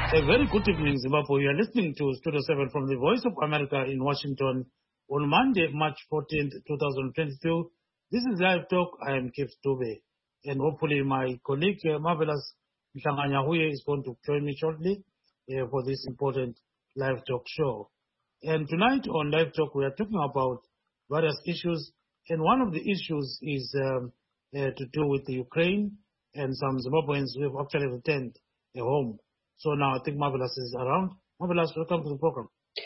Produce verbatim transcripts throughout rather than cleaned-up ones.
A very good evening, Zimbabwe. You are listening to Studio seven from the Voice of America in Washington on Monday, March fourteenth, twenty twenty-two. This is Live Talk. I am Keith Dube. And hopefully my colleague, uh, Marvelous Mhlanganyahuye, is going to join me shortly uh, for this important Live Talk show. And tonight on Live Talk, we are talking about various issues. And one of the issues is um, uh, to do with the Ukraine and some Zimbabweans who have actually returned uh, home. So now I think Marvelous is around. Marvelous, welcome to the program.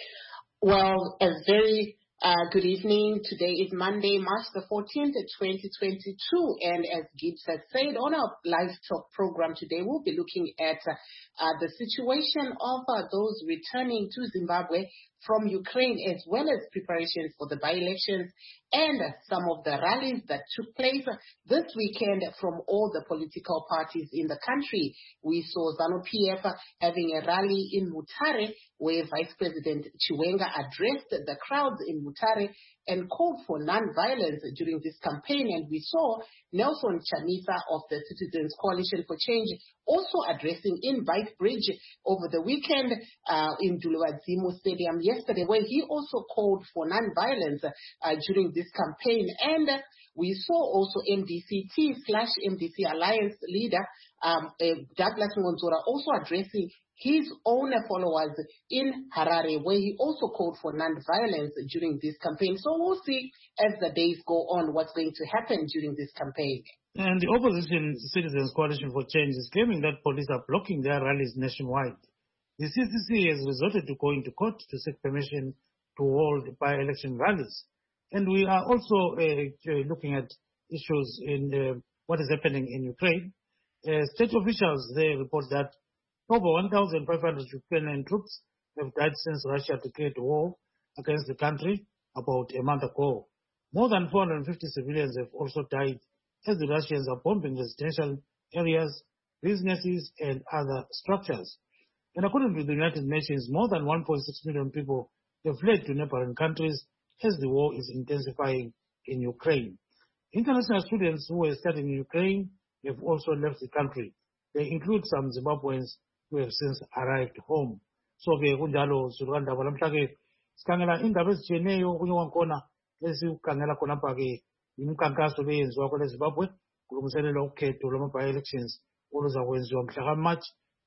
Well, a very uh, good evening. Today is Monday, March the fourteenth, twenty twenty-two. And as Gibbs has said, on our Live Talk program today, we'll be looking at uh, the situation of uh, those returning to Zimbabwe from Ukraine, as well as preparations for the by-elections and some of the rallies that took place this weekend from all the political parties in the country. We saw ZANU-P F having a rally in Mutare, where Vice President Chiwenga addressed the crowds in Mutare and called for non-violence during this campaign. And we saw Nelson Chamisa of the Citizens Coalition for Change also addressing in Beitbridge over the weekend uh, in Duluwadzimo Stadium yesterday, where he also called for non-violence uh, during this campaign. And uh, we saw also M D C T slash M D C Alliance leader um, uh, Douglas Ngonzora also addressing his own followers in Harare, where he also called for non-violence during this campaign. So we'll see as the days go on what's going to happen during this campaign. And the opposition Citizens Coalition for Change is claiming that police are blocking their rallies nationwide. The C C C has resorted to going to court to seek permission to hold by-election rallies. And we are also uh, looking at issues in uh, what is happening in Ukraine. Uh, state officials, they report that over one thousand five hundred Ukrainian troops have died since Russia declared war against the country about a month ago. More than four hundred fifty civilians have also died as the Russians are bombing residential areas, businesses, and other structures. And according to the United Nations, more than one point six million people have fled to neighboring countries as the war is intensifying in Ukraine. International students who were studying in Ukraine have also left the country. They include some Zimbabweans who have since arrived home. So ke kunjalo sulukanda balamhlake sikhangela indaba ezitshiyeneyo kunye kwakhona esikhangela khona apha ke imikhankaso leyenziwa kwele Zimbabwe kulungiselelwa ukhetho lwama-by-elections oluzakwenziwa mhla ka-March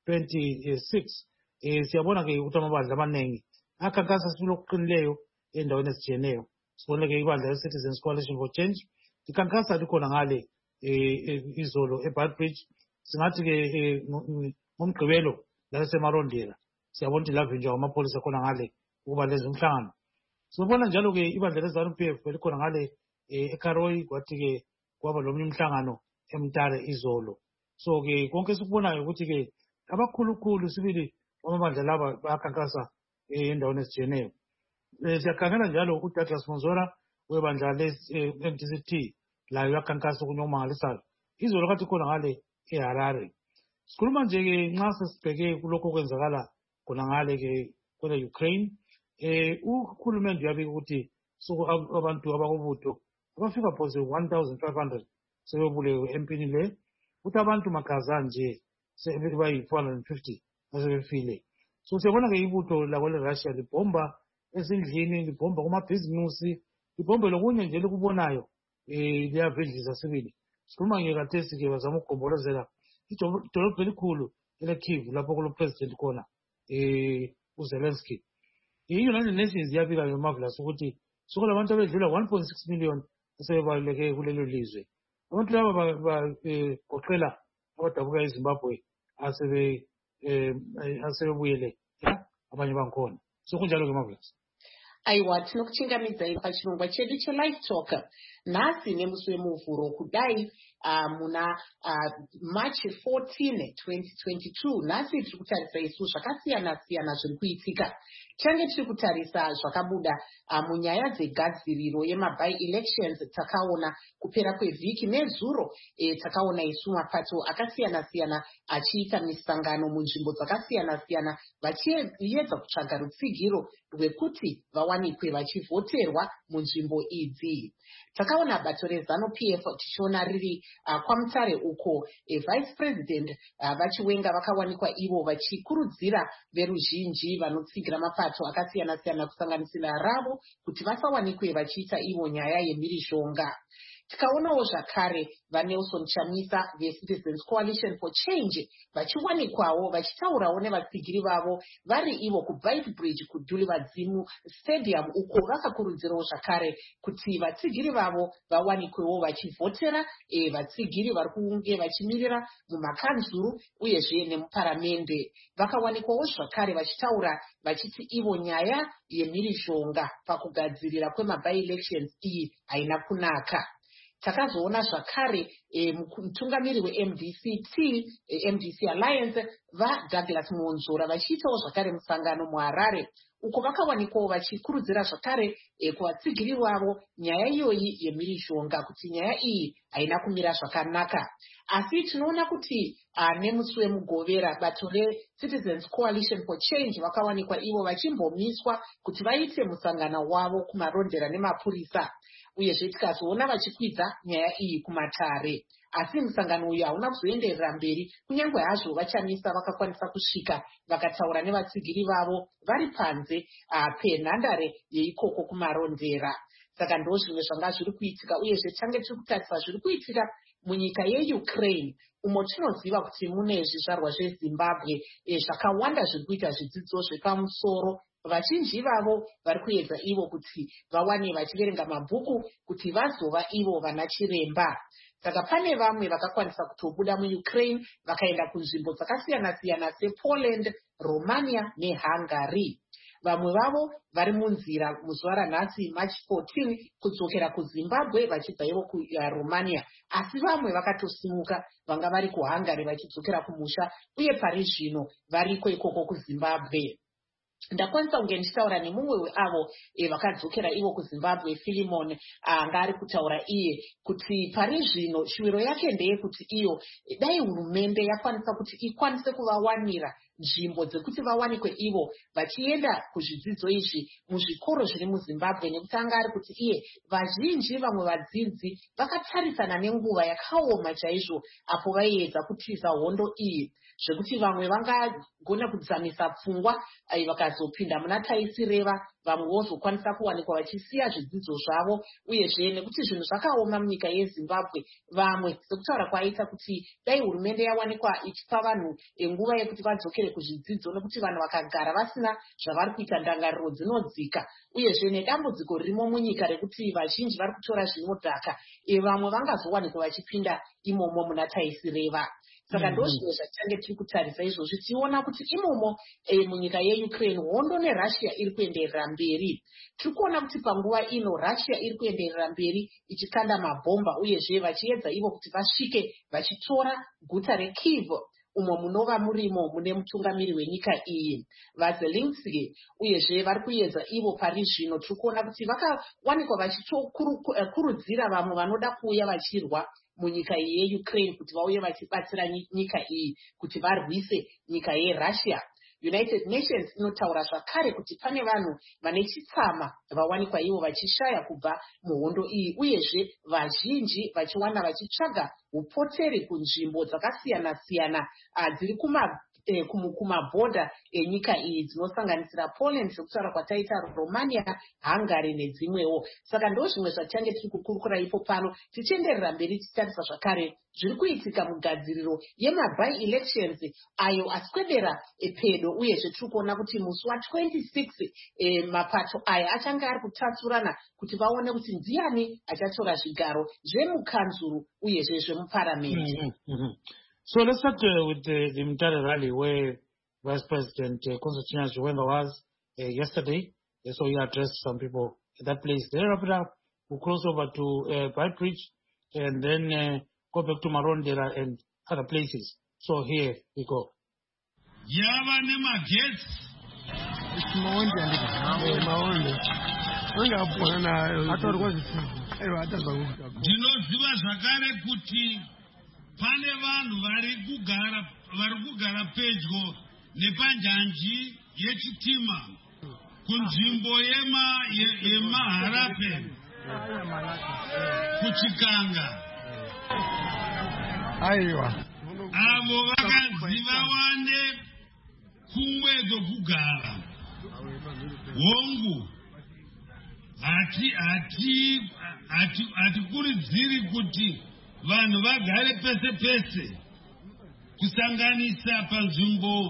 twenty-six. Eh siyabona ke ukuthi amabandla amaningi akhankasa sifuna okuqinileyo endaweni ezitshiyeneyo. Sibone ke ibandla le-Citizens Coalition for Change ikhankasa likhona ngale izolo eBeitbridge. Singathi ke ngomgqibelo lasemarondela siyabona ukuthi lavinjwa amapholisa khona ngale ukuba lezi umhlangano. Sibona njalo ke ibandla le-ZANU-P F likhona ngale eKaroi, kwathi ke kwaba lo umhlangano eMtare izolo. So ke konke sikubonayo ukuthi ke abakhulukhulu sibili amabandla laba bayakhankasa endaweni ezitshiyeneyo. Siyakhangela njalo uDouglas Ngonzora webandla le-M D C T layo yakhankasa okunye okumangalisayo. Izolo kathi khona ngale eHarare. Sikhuluma nje ke nxa sesibheke kulokho okwenzakala khona ngale ke kwele Ukraine, eh uhulumende uyabika ukuthi soko abantu abakubutho abafika phose one thousand five hundred sebebulewe empini le, ukuthi abantu makhaza nje sebebayi four hundred fifty asebefile. So siyabona ke ibutho lakwele Russia libomba ezindlini, libomba kumabhizinisi, libombe lokunye nje likubonayo eh liyavidliza sibili. Sikhuluma ngekathesi ke bazama ukugombolozela idolobho elikhulu eleKyiv lapho kulo president khona eh uZelensky. I-United Nations yabika ngeMarvelous ukuthi soko labantu abedlula one point six million sebebaleke kulelo lizwe. Abantu laba bagoqela abadabuka eZimbabwe asebe asebebuyele abanye bankhona. So kunjalo ke Marvelous. Aiwa tinokuchingamidza pachirongwa chedu cheLive Talk nhasi nemusi wemuvhuro kudai uh, muna uh, March fourteenth twenty twenty-two. Nhasi tiri kutarisa isu zvakasiyana siyana zviri kuitika. Change tiri kutarisa zvakabuda uh, munyaya dzegadziriro yema-by-elections. Takaona kupera kwevhiki nezuro e, takaona isu mapato akasiyana siyana achiita misangano munzvimbo dzakasiyana siyana vachiedza kutsvaga rutsigiro rwekuti vawanikwe vachivhoterwa munzvimbo idzi. Taka takaona bato rezanu P F tichiona riri uh, kwaMutare uko e vice president uh, vachiwenga vakawanikwa ivo vachikurudzira veruzhinji vanotsigira mapato akasiyana siyana kusanganisira ravo kuti vasawanikwe vachiita ivo nyaya yemhirizhonga. Tikaonawo zvakare vaNelson Chamisa veCitizens Coalition for Change vachiwanikwawo vachitaurawo nevatsigiri vavo vari ivo kuBeitbridge kudhuli vadzimu stadium uko vakakurudzirawo zvakare kuti vatsigiri vavo vawanikwewo vachivhotera e, vatsigiri vari kunge vachimirira mumakanzuru uyezve nemuparamende. Vakawanikwawo zvakare vachitaura vachiti ivo nyaya yemhirizhonga pakugadzirira kwemaby-elections iyi haina kunaka. Takazoona zvakare e, mutungamiri weM D C T e, M D C Alliance vaDouglas Monzora vachiitawo zvakare musangano muHarare uko vakawanikwawo vachikurudzira zvakare e, kuvatsigiri vavo nyaya iyoyi yemhirizhonga kuti nyaya iyi haina kumira zvakanaka. Asi tinoona kuti uh, nemusi wemugovera bato reCitizens Coalition for Change vakawanikwa ivo vachimbomiswa kuti vaite musangano wavo kumarondera nemapurisa. Uyezve tikazoona vachikwidza nyaya iyi kumatare. Asi musangano uyu hauna kuzoenderera mberi kunyange hazvo vachamisa vakakwanisa kusvika vakataura nevatsigiri vavo vari panze uh, penhandare yeikoko kumarondera. Saka ndo zvimwe zvanga zviri kuitika uyezve tange tiri kutarisa zviri kuitika munyika yeUkraine umo tinoziva kuti mune zvizvarwa zveZimbabwe e, zvakawanda zviri kuita zvidzidzo zvepamusoro. Vazhinji vavo vari kuedza ivo kuti vawane vachiverenga mabhuku kuti vazova ivo vana chiremba. Saka pane vamwe vakakwanisa kutobuda muUkraine vakaenda kunzvimbo dzakasiyana siyana sePoland, Romania neHungary. Vamwe vavo vari munzira muzuva ranhasi March fourteen kudzokera kuZimbabwe vachibva ivo kuRomania, asi vamwe vakatosimuka vanga vari kuHungary vachidzokera kumusha uye pari zvino variko ikoko kuZimbabwe. Ndakwanisa kunge ndichitaura nemumwe weavo e, vakadzokera ivo kuZimbabwe, Philemon anga ari kutaura iye kuti pari zvino shwiro yake ndeyekuti iyo dai hurumende yakwanisa kuti ikwanise kuvawanira nzvimbo dzekuti vawanikwe ivo vachienda kuzvidzidzo izvi muzvikoro zviri muZimbabwe, nekuti anga ari kuti iye vazhinji vamwe vadzidzi vakatarisana nenguva yakaoma chaizvo apo vaiedza kutiza hondo iyi, zvekuti vamwe vangagona kudzamisa pfungwa vakazopinda muna taisireva, vamwe vozokwanisa kuwanikwa vachisiya zvidzidzo zvavo. Uyezve nekuti zvinhu zvakaoma munyika yeZimbabwe, vamwe sekutaura kwaita kuti dai hurumende yawanikwa ichipa vanhu nguva yekuti vadzokere kuzvidzidzo, nekuti vanhu vakagara vasina zvavari kuita ndangariro dzinodzika, uyezve nedambudziko ririmo munyika rekuti vazhinji vari kutora zvinodhaka, e, vamwe vangazowanikwa vachipinda imomo muna taisireva. Saka ndo zvimwe zvatange tiri kutarisa izvozvi tiona kuti imomo e, munyika yeUkraine hondo neRussia iri kuenderera mberi. Tiri kuona kuti panguva ino Russia iri kuenderera mberi ichikanda mabhomba uyezve vachiedza ivo kuti vasvike vachitora guta reKyiv umo munova murimo mune mutungamiri wenyika iyi vaZelensky, uyezve vari kuedza ivo pari zvino tiri kuona kuti vakawanikwa vachitokurudzira vamwe vanoda kuuya vachirwa munyika yeUkraine kuti vauye vachibatsira nyika iyi kuti varwise nyika yeRussia. United Nations inotaura zvakare kuti pane vanhu vane chitsama vawanikwa ivo vachishaya kubva muhondo iyi, uyezve vazhinji vachiwana vachitsvaga upoteri kunzvimbo dzakasiyana siyana dziri kuma E, kumabhodha enyika iyi dzinosanganisira Poland sekutaura kwataita Romania, Hungary nedzimwewo. Saka ndo zvimwe zvatange tiri kukurukura ipo pano tichienderera mberi tichitarisa zvakare zviri kuitika mugadziriro yemaby elections ayo aswedera e, pedo, uyezve tiri kuona kuti musi wa26 e, mapato aya achange ari kutatsurana kuti vaone kuti ndiani achatora zvigaro zvemukanzuru uyezve zvemuparamende. Mm-hmm. Mm-hmm. So let's start uh, with the, the Mutare rally where Vice President uh, Constantine Chiwenga was uh, yesterday. Uh, so he addressed some people at that place. Then wrap it up, we'll cross over to uh, Beitbridge and then uh, go back to Marondera and other places. So here we go. Yava nema gets. It's Maondi and Maondi. I thought it was Ndinoziva zvakare kuti pane vanhu vari kugara vari kugara pedyo nepanjanji yechitima kunzvimbo yema yemaHarape kuchikanga aiwa avo vakanzi vawande kumwe dzokugara hongu hati hati hati hatikurudziri kuti vanhu vagare pese pese kusanganisa panzvimbo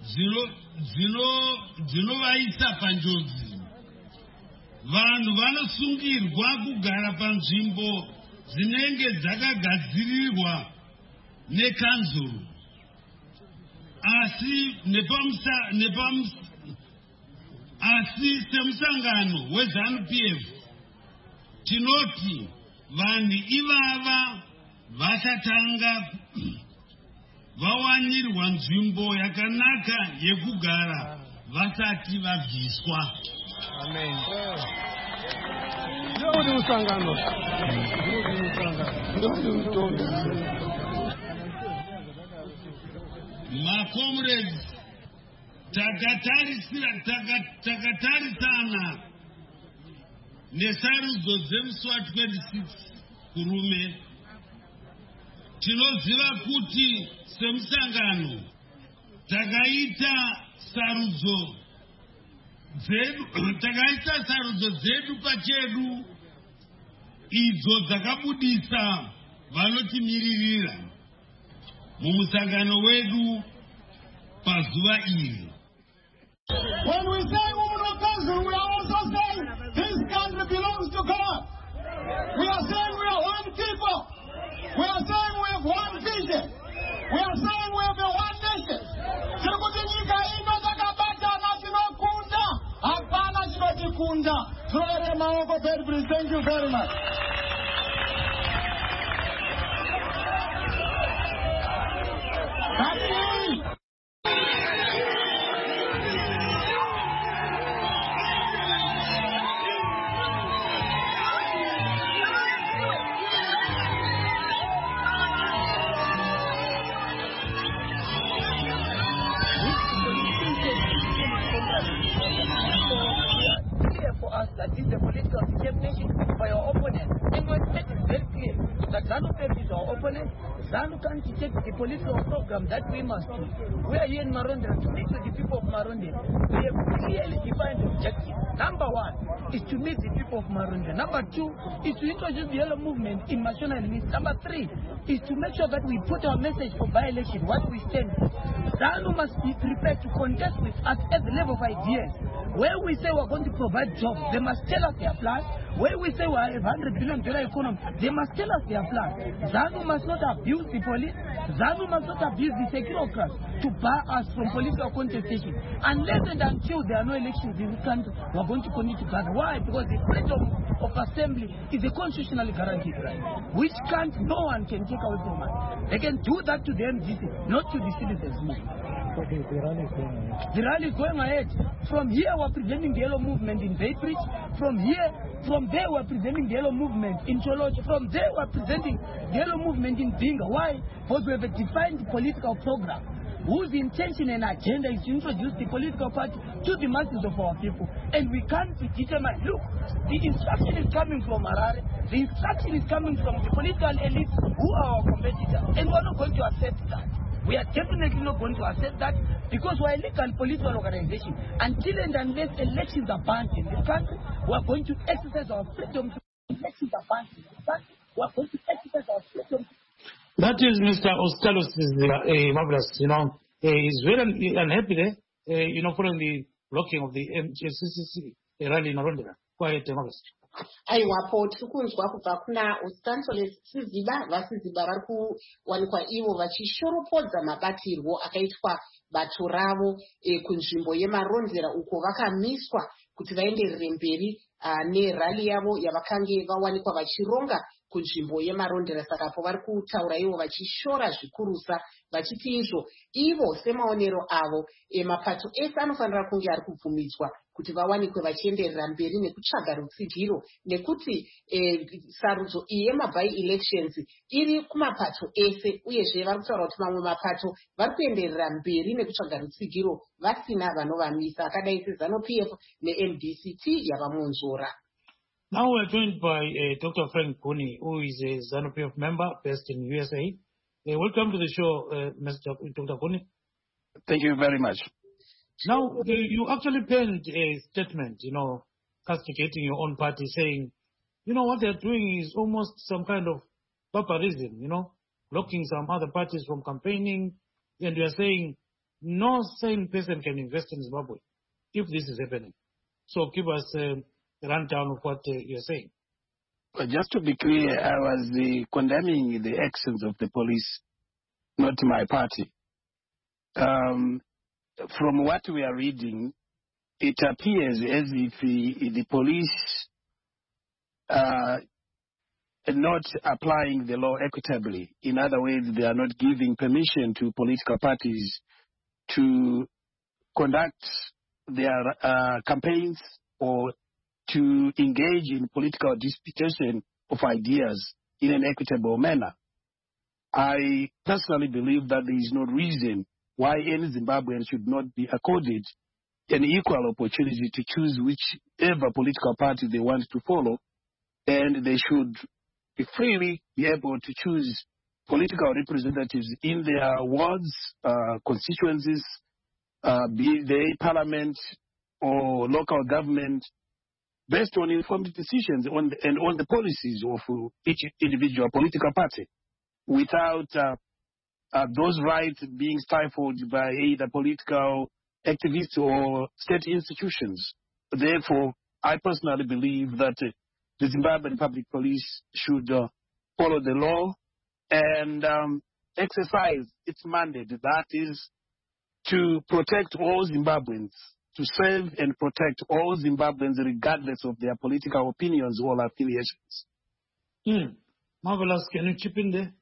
dzinovaisa panjodzi. Vanhu vanosungirwa kugara panzvimbo dzinenge dzakagadzirirwa nekanzuru. Asi nepamusa nepamusa asi semusangano weZANU-P F tinoti vanhu ivava vachatanga vawanirwa nzvimbo yakanaka yekugara vasati vabviswa. Amen. Ndio usangano. Ndio Ma comrades, takatarisira takatarisana nesarudzo dzemusi wa twenty-six kurume. Tinoziva kuti semusangano takaita sarudzo dzedu takaita sarudzo dzedu pachedu idzo dzakabudisa vanotimiririra mumusangano wedu pazuva iri. When we say woman of council, we are also saying this country belongs to God. We are saying we are one people. We are saying we have one vision. We are saying we have a one nation. Tirikutika ino takabata na tinokunda. Hapana chinotikunda. Tuwele maoko Pedro. Thank you very much. That's it. For us that is the political determination by our opponent. And what it is very clear that ZANU-P F is our opponent. ZANU can't take the political program that we must do. We are here in Marondera to meet with the people of Marondera. We have clearly defined objectives. Number one is to meet the people of Marondera. Number two is to introduce the yellow movement in Mashona and East. Number three is to make sure that we put our message for by-election, what we stand for. ZANU must be prepared to contest with us at the level of ideas. Where we say we're going to provide jobs, they must tell us their plan. Where we say we have a one hundred billion dollar economy, they must tell us their plan. ZANU must not abuse the police. ZANU must not abuse the technocrats to bar us from political contestation. Unless and until there are no elections in this country, we're going to continue to gather. Why? Because the freedom of assembly is a constitutionally guaranteed right, which can't, no one can take away from us. They can do that to the M D C, not to the citizens' movement. Okay, the rally is going ahead. The rally is going ahead. From here, we're presenting the yellow movement in Beitbridge. From here, from there, we're presenting the yellow movement in Choloch. From there, we're presenting the yellow movement in Dinga. Why? Because we have a defined political program whose intention and agenda is to introduce the political party to the masses of our people. And we can't determine, look, the instruction is coming from Harare, the instruction is coming from the political elites who are our competitors. And we're not going to accept that. We are definitely not going to accept that because we're a legal political organization. Until and unless elections are banned in this country, we're going to exercise our freedom. Elections are banned in this country, we're going to exercise our freedom. That is Mister Oskalos, uh, marvelous. You know, uh, he's very unhappy there, uh, you know, following the blocking of the M C C C rally in Marondera. Quiet, marvelous. aiwapo tiri kunzwa kubva kuna ustantoles siziba vasiziba vari kuwanikwa ivo vachishoropodza mabatirwo akaitwa bato ravo e, kunzvimbo yemarondera uko vakamiswa kuti vaenderere mberi nerali yavo yavakange vawanikwa vachironga kunzvimbo yemarondera. Saka po vari kutaura ivo vachishora zvikurusa vachiti izvo ivo semaonero avo mapato ese anofanira kunge ari kubvumidzwa kuti vawanikwe vachienderera mberi nekutsvaga rutsigiro, nekuti e, sarudzo iyi yemabai elections iri kumapato ese, uyezve vari kutaura kuti mamwe mapato vari kuenderera mberi nekutsvaga rutsigiro vasina vanovamisa, akadai seZANU-P F neM D C T yavamunzora. Now we're joined by uh, Doctor Frank Kuni, who is a ZANU-P F member based in U S A. Uh, welcome to the show, uh, Mister Doctor Kuni. Thank you very much. Now, you, you actually penned a statement, you know, castigating your own party, saying, you know, what they're doing is almost some kind of barbarism, you know, blocking some other parties from campaigning, and you're saying no sane person can invest in Zimbabwe if this is happening. So give us uh, a rundown of what uh, you're saying. Well, just to be clear, I was uh, condemning the actions of the police, not my party. Um, from what we are reading, it appears as if the, the police are not applying the law equitably. In other words, they are not giving permission to political parties to conduct their uh, campaigns or to engage in political disputation of ideas in an equitable manner. I personally believe that there is no reason why any Zimbabwean should not be accorded an equal opportunity to choose whichever political party they want to follow, and they should be freely be able to choose political representatives in their wards, uh, constituencies, uh, be they parliament or local government, based on informed decisions on the, and on the policies of each individual political party, without uh, uh, those rights being stifled by either political activists or state institutions. Therefore, I personally believe that uh, the Zimbabwean Public Police should uh, follow the law and um, exercise its mandate, that is to protect all Zimbabweans, to serve and protect all Zimbabweans regardless of their political opinions or affiliations. Mm. Marvelous. Can you chip in there?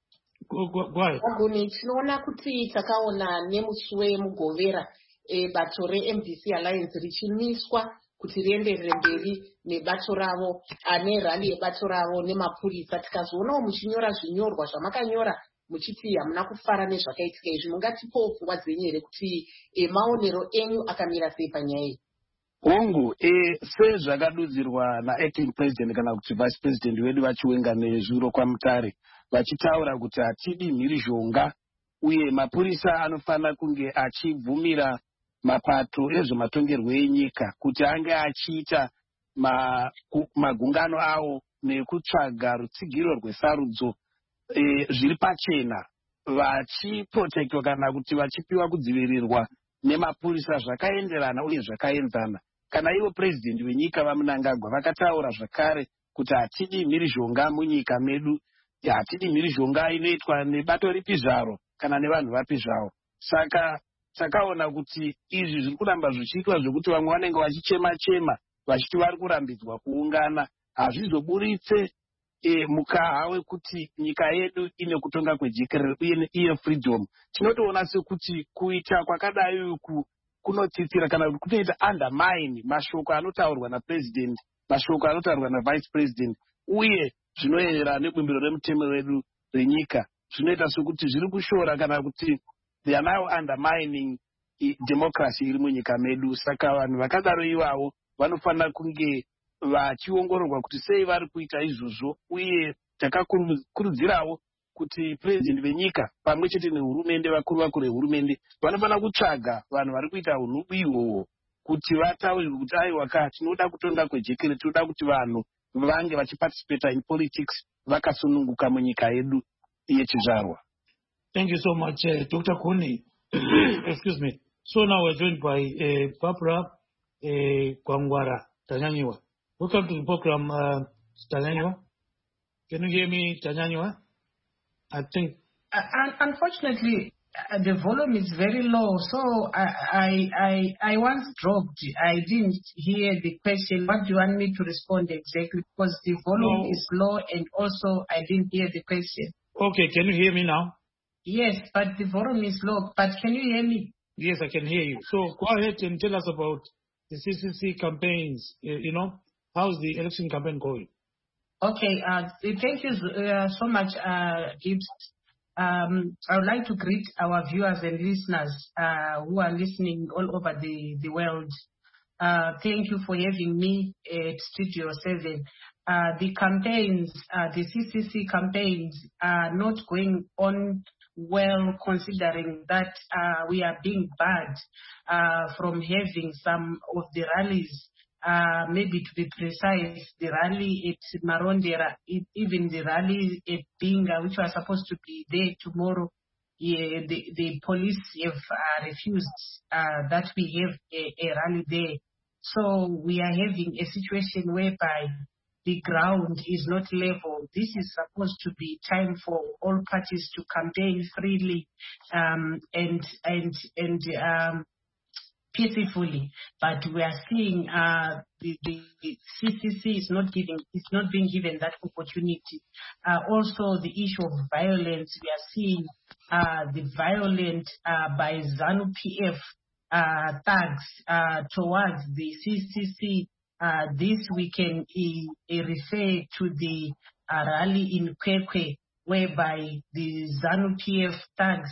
Go, go, go ahead. Tinoona kuti takaona nemusi wemugovera bato re-M D C Alliance richimiswa kuti rienderere mberi nebato ravo, ane rali yebato ravo nemapurisa. Tikazoonawo muchinyora zvinyorwa zvamakanyora muchiti hamuna kufara nezvakaitika izvi, mungatipowo pfungwa dzenyu here kuti maonero enyu akamira sei panyaya iyi? Hongu, e, sezvakadudzirwa naacting president kana kuti vice president wedu vachiwenga nezuro kwaMutare vachitaura kuti hatidi mhirizhonga uye mapurisa anofanira kunge achibvumira mapato ezvematongerwo enyika kuti ange achiita ma, magungano awo nekutsvaga rutsigiro rwesarudzo e, zviri pachena, vachiprotektwa kana kuti vachipiwa kudzivirirwa nemapurisa zvakaenderana uye zvakaenzana. Kana ivo president wenyika vaMnangagwa vakataura zvakare kuti hatidi mhirizhonga munyika medu, hatidi mhirizhonga inoitwa nebato ripi zvaro kana nevanhu vapi zvavo. Saka takaona kuti izvi zviri kuramba zvichiitwa zvokuti vamwe vanenge vachichema-chema vachiti vari kurambidzwa kuungana, hazvizoburitse e, mukaha wekuti nyika yedu ine kutonga kwejekerere uye iye freedom. Tinotoona sekuti kuita kwakadai uku kunotsitsira kana kuti kunoita undermine mashoko anotaurwa napresident, mashoko anotaurwa navice president uye zvinoenderana nebumbiro remutemo wedu renyika. Zvinoita sekuti zviri kushora kana kuti they are now undermining democracy iri munyika medu. Saka vanhu vakadaro ivavo vanofanira kunge vachiongororwa kuti sei vari kuita izvozvo, uye takakurudzirawo kuti president venyika pamwe chete nehurumende, vakuru vakuru vehurumende vanofanira kutsvaga vanhu vari kuita unubu ihwohwo kuti vataurirwe kuti aiwa ka tinoda kutonga kwejekere, tinoda kuti vanhu vange vachiparticipate in politics vakasununguka munyika yedu yechizvarwa. Thank you so much, uh, Doctor Kuni. Excuse me. So now we're joined by uh, Barbara uh, Kwangwara Tanyanyiwa. Welcome to the program, uh, Tanyanyiwa. Can you hear me, Tanyanyiwa? I think. Uh, unfortunately, uh, the volume is very low, so I, I I I once dropped. I didn't hear the question. What do you want me to respond exactly? Because the volume no. is low, and also I didn't hear the question. Okay, can you hear me now? Yes, but the volume is low. But can you hear me? Yes, I can hear you. So go ahead and tell us about the C C C campaigns. Uh, you know, how's the election campaign going? Okay, uh, thank you uh, so much, uh, Gibbs. Um, I would like to greet our viewers and listeners uh, who are listening all over the, the world. Uh, thank you for having me at Studio seven. Uh, the campaigns, uh, the C C C campaigns are not going on well, considering that uh, we are being barred uh, from having some of the rallies. Uh, maybe to be precise, the rally at Marondera, it, even the rally at Binga, which was supposed to be there tomorrow, yeah, the, the police have uh, refused uh, that we have a, a rally there. So we are having a situation whereby the ground is not level. This is supposed to be time for all parties to campaign freely um, and and and um, peacefully, but we are seeing uh, the, the, the C C C is not giving, it's not being given that opportunity. Uh, also, the issue of violence, we are seeing uh, the violent uh, by ZANU P F uh, thugs uh, towards the C C C. Uh, this we can uh, refer to the uh, rally in Kwekwe, whereby the ZANU P F thugs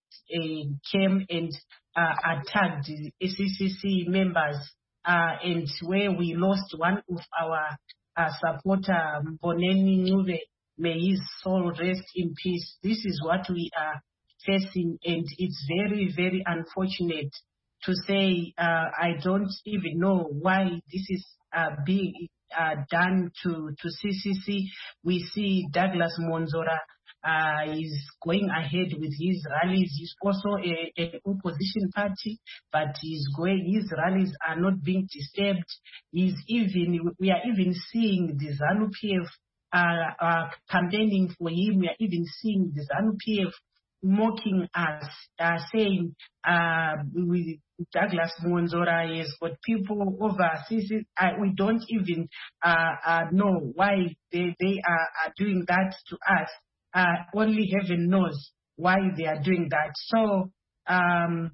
uh, came and uh, attacked the C C C members, uh, and where we lost one of our uh, supporter, Mboneni Nuve. May his soul rest in peace. This is what we are facing, and it's very, very unfortunate to say. uh, I don't even know why this is uh, being uh, done to, to C C C. We see Douglas Monzora uh, is going ahead with his rallies. He's also an opposition party, but he's going, his rallies are not being disturbed. He's even, we are even seeing the ZANU P F uh, uh, campaigning for him. We are even seeing the ZANU P F mocking us, uh, saying uh, we, Douglas Monzora has got people overseas. Uh, we don't even uh, uh, know why they, they are, are doing that to us. Uh, only heaven knows why they are doing that. So, um,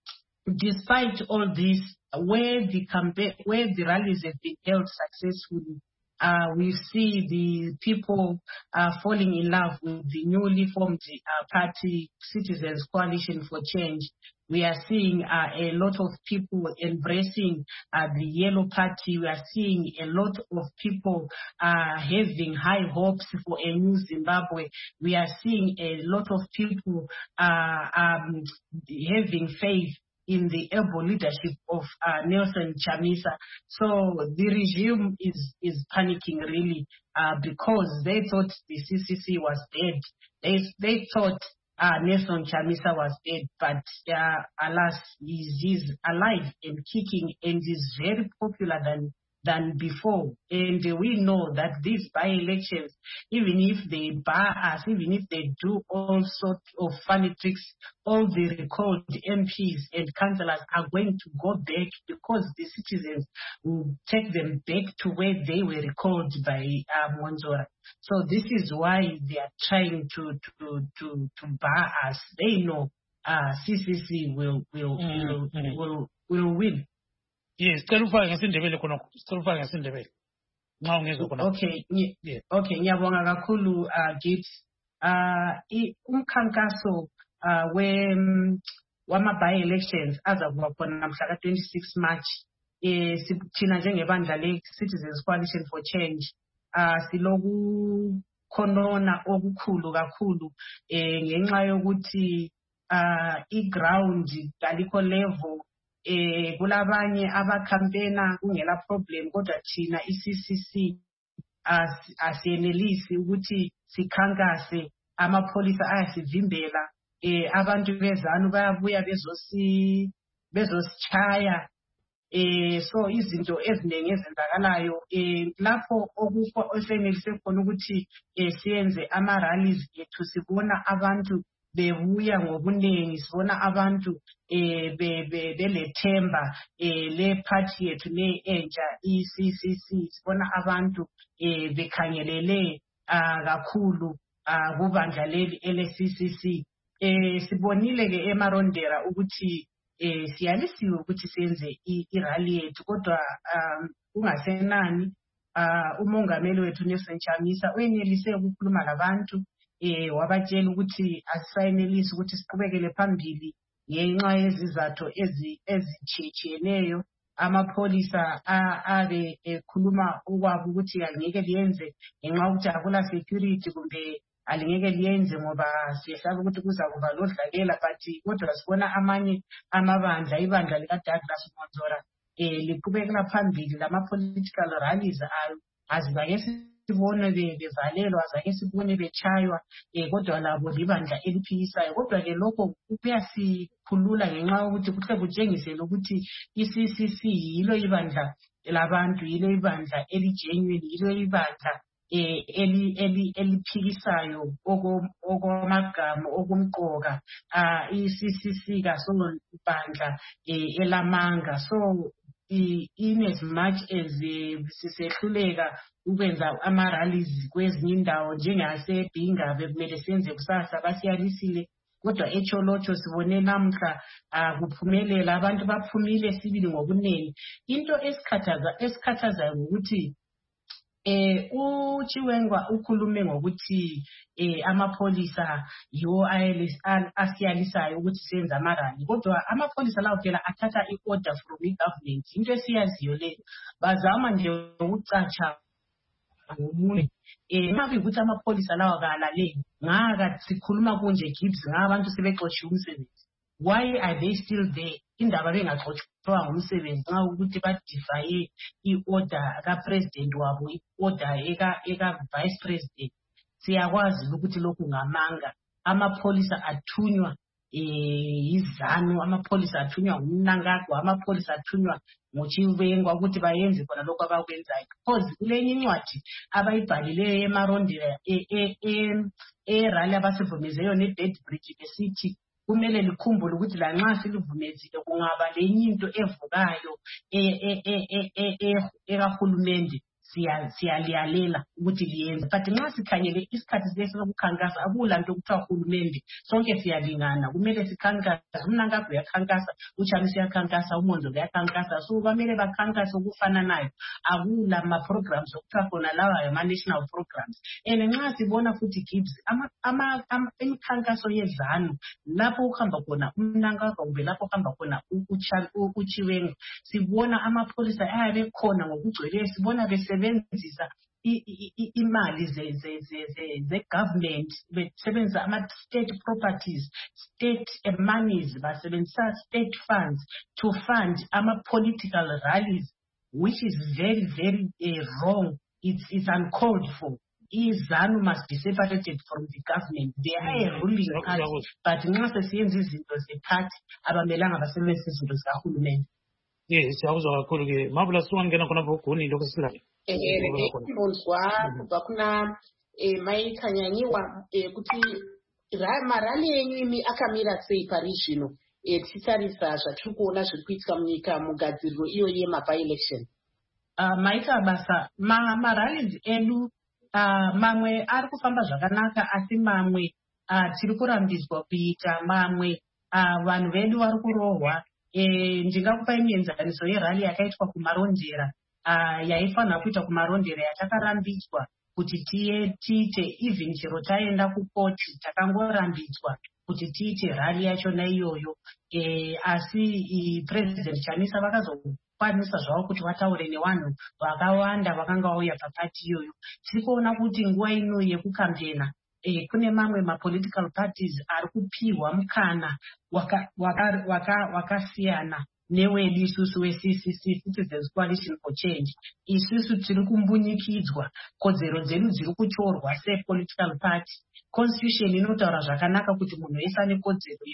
despite all this, where the campaign, where the rallies have been held successfully, Uh, we see the people uh, falling in love with the newly formed uh, party, Citizens Coalition for Change. We are seeing uh, a lot of people embracing uh, the Yellow Party. We are seeing a lot of people uh, having high hopes for a new Zimbabwe. We are seeing a lot of people uh, um, having faith in the able leadership of uh, Nelson Chamisa. So the regime is, is panicking really uh, because they thought the C C C was dead. They, they thought uh, Nelson Chamisa was dead, but uh, alas, he's, he's alive and kicking and is very popular than than before. And we know that these by-elections, even if they bar us, even if they do all sorts of funny tricks, all the recalled M Ps and councillors are going to go back because the citizens will take them back to where they were recalled by uh, Monzora. So this is why they are trying to to to, to bar us. They know uh, C C C will will mm-hmm. will, will will win. Yes, Kalufanga ngasindebele khona, Kalufanga ngasindebele. Nxa ungezwe khona. Okay, yeah. Okay, ngiyabonga kakhulu uh Git. Uh umkhankaso uh we wama by elections azakuba khona namhla ka twenty-six March. Eh sithina njengebandla le Citizens Coalition for Change uh siloku khonona okukhulu kakhulu eh ngenxa yokuthi uh i-ground kalikho level. Eh kulabanye abacampaigna kungela problem kodwa thina i-C C C asiyenelisi ukuthi sikhankase, amapholisa ayasivimbela, eh abantu bezanu bayabuya bezosi bezosichaya, eh so izinto eziningi ezenzakalayo eh lapho okukho osenelise khona ukuthi eh siyenze ama rallies ethu, sibona abantu bebuya ngobuningi, sibona abantu eh belethemba eh le party yethu le entsha i-C C C, sibona abantu eh bekhangelele kakhulu kubandla leli ele-C C C. Eh sibonile ke eMarondera ukuthi eh siyalisiwe ukuthi senze i-rally yethu, kodwa kungasenani umongameli wethu Nelson Chamisa uyenelise ukukhuluma labantu eh wabatshela ukuthi asisayinelisi ukuthi siqhubekele phambili ngenxa yezizathu ezichichiyeneyo. amapolisa ave ekhuluma ukwabo ukuthi angeke liyenze ngenxa ukuthi akula security kumbe alingeke liyenze ngoba siyesaba ukuthi kuza kuba lodlakela, but kodwa sibona amanye amabandla, ibandla lika Douglas Monzora eh liqhubekela phambili lama political rallies ayo, azibake sibone bevalelwa, azake sibone bechaywa eh kodwa labo libandla eliphikisayo. Kodwa ke lokho kuyasikhulula ngenxa yokuthi kuhle kutshengisele ukuthi i-C C C yilo ibandla labantu, yilo ibandla eligenuine, yilo ibandla eh eli eli eliphikisayo okwamagama okumqoka ah i-C C C kasolo ibandla eh elamanga. So in as much as sisehluleka ukwenza ama rallies kwezinye indawo njengase Bhinga bekumele senze kusasa basiyalisile, kodwa eCholocho sibone namhla kuphumelela, abantu baphumile sibili ngobunene. Into esikhathaza esikhathazayo ukuthi eh uChiwengwa ukhulume ngokuthi eh amapolisa yiwo asiyalisayo ukuthi senze amarali, kodwa amapolisa lawo phela athatha i-order from i-government. Into esiyaziyo le bazama nje ukucatsha ngomunye eh mabe ukuthi amapolisa lawo akalaleli ngaka sikhuluma konje Gibbs ngabantu sebexotshiwe umsebenzi. Why are they still there? Indaba bengaxoxwa ngomsebenzi nxa ukuthi badify i-order ka-president wabo, i-order eka eka vice president. Siyakwazi ukuthi lokhu ngamanga. Amapolisa athunywa eh izanu, amapolisa athunywa umnangagwa, amapolisa athunywa ngoChiwengwa ukuthi bayenze khona lokho abakwenzayo. Because kulenye incwadi abayibhalileyo emarondela e e e rally abasivumezeyo ne-Dead Bridge besithi kumele likhumbule ukuthi la nxa silivumezile kungaba lenye into evukayo ekahulumende siyaliyalela ukuthi liyenze. But nxa sikhangele isikhathi lesi sokukhankasa akula nto kuthiwa uhulumende, sonke siyalingana, kumele sikhankasa. Umnangagwa uyakhankasa, uChamisa uyakhankasa, uMondlo uyakhankasa, so kumele bakhankasa okufananayo. Akula ama-programs okuthiwa khona lawa ama-national programs. And nxa sibona futhi Gibbs imikhankaso yezanu lapho ukuhamba khona umnangagwa kumbe lapho ukuhamba khona uChiwengwa, sibona amapolisa ayabe khona ngokugcweleyo, sibona bese sebenzisa imali ze-government, besebenzisa ama-state properties, state monies, basebenzisa state funds to fund ama-political rallies, which is very, very uh, wrong. It's, it's uncalled for. IZANU must be separated from the government. They are a ruling party, but nxa sesiyenza izinto zeparty abamelanga basebenzisa izinto zikahulumende. Yes, siyakuzwa kakhulu ke mabula siwangena khona boguni lokho silayo. Eh ngibonzwa kuba kuna eh mayikhanyanyiwa ukuthi marali yenyu imi akamira sei parishino eh tisarisa zvatikuona zviri kuitika munyika mugadziriro iyo yema election. Ah maika basa ma marali edu ah mamwe ari kufamba zvakanaka asi mamwe ah tiri kurambidzwa kuita, mamwe ah vanhu vedu vari kurohwa. Eh ndingakupa imienzaniso yerali yakaitwa kumarondera ah yaifanira kuita kumarondera yatakarambidzwa kuti tiye tiite, even chero taenda kukoti takangorambidzwa kuti tiite rali yachona iyoyo. Eh asi president Chamisa vakazokwanisa zvavo kuti vataure nevanhu vakawanda vakanga vauya papati iyoyo. Tiri kuona kuti nguva ino yekukambena eh kune mamwe ma-political parties ari kupiwa mukana wakasiyana waka, waka newedu isusu we-C C C, Citizens Coalition for Change. Isusu tiri kumbunyikidzwa, kodzero dzedu dziri kuchorwa se-political party. Constitution inotaura zvakanaka kuti munhu wese ane kodzero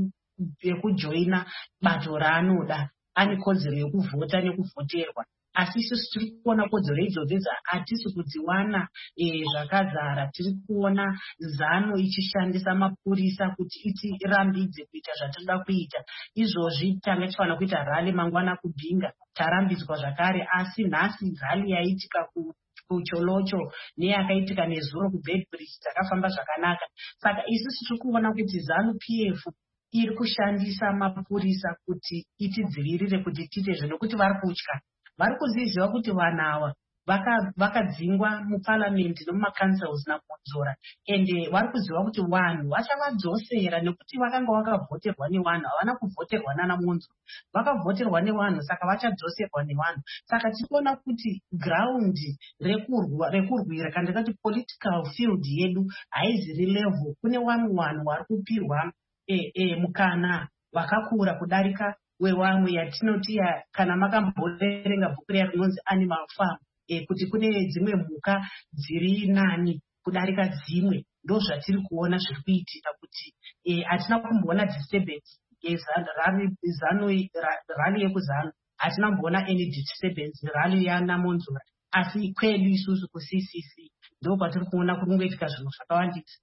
yekujoina bato raanoda, ane kodzero yekuvhota nekuvhoterwa. Asi isusu tiri kuona kodzero idzodzo hatisi kudziwana zvakazara. Tiri kuona ZANU ichishandisa mapurisa kuti itirambidze kuita zvatinoda kuita. Izvozvi tanga tifanira kuita rally mangwana kuBhinga, tarambidzwa zvakare, asi nhasi rally yaitika kuCholocho neyakaitika nezuro kuBed Bridge dzakafamba zvakanaka. Saka isusu tiri kuona kuti ZANU P F iri kushandisa mapurisa kuti itidzivirire kuti tiite zvinhu, kuti vari kutya. Vari kuziziva kuti vanhu ava vakadzingwa muparliament nomumacancels nakudzora ende vari kuziva kuti vanhu vachavadzosera nekuti vakanga vakavhoterwa nevanhu havana kuvhoterwa nanamunzo vakavhoterwa nevanhu saka vachadzoserwa nevanhu saka tikuona kuti ground rekurwira kana ndikati political field yedu haiziri level kune vamwe vanhu vari kupirwa e, e, mukana vakakura kudarika wevamwe yatinoti kana makamboverenga bhuku riya rinonzi Animal Farm E, kuti kune dzimwe mhuka dziri nani kudarika dzimwe ndo zvatiri kuona zviri kuitika kuti hatina kumboona disturbance rali yekuzano hatina kumboona any disturbance rali yanamonzora asi kwedu isusu ku-C C C ndo kwatiri kuona kungoitika zvinhu zvakawandisa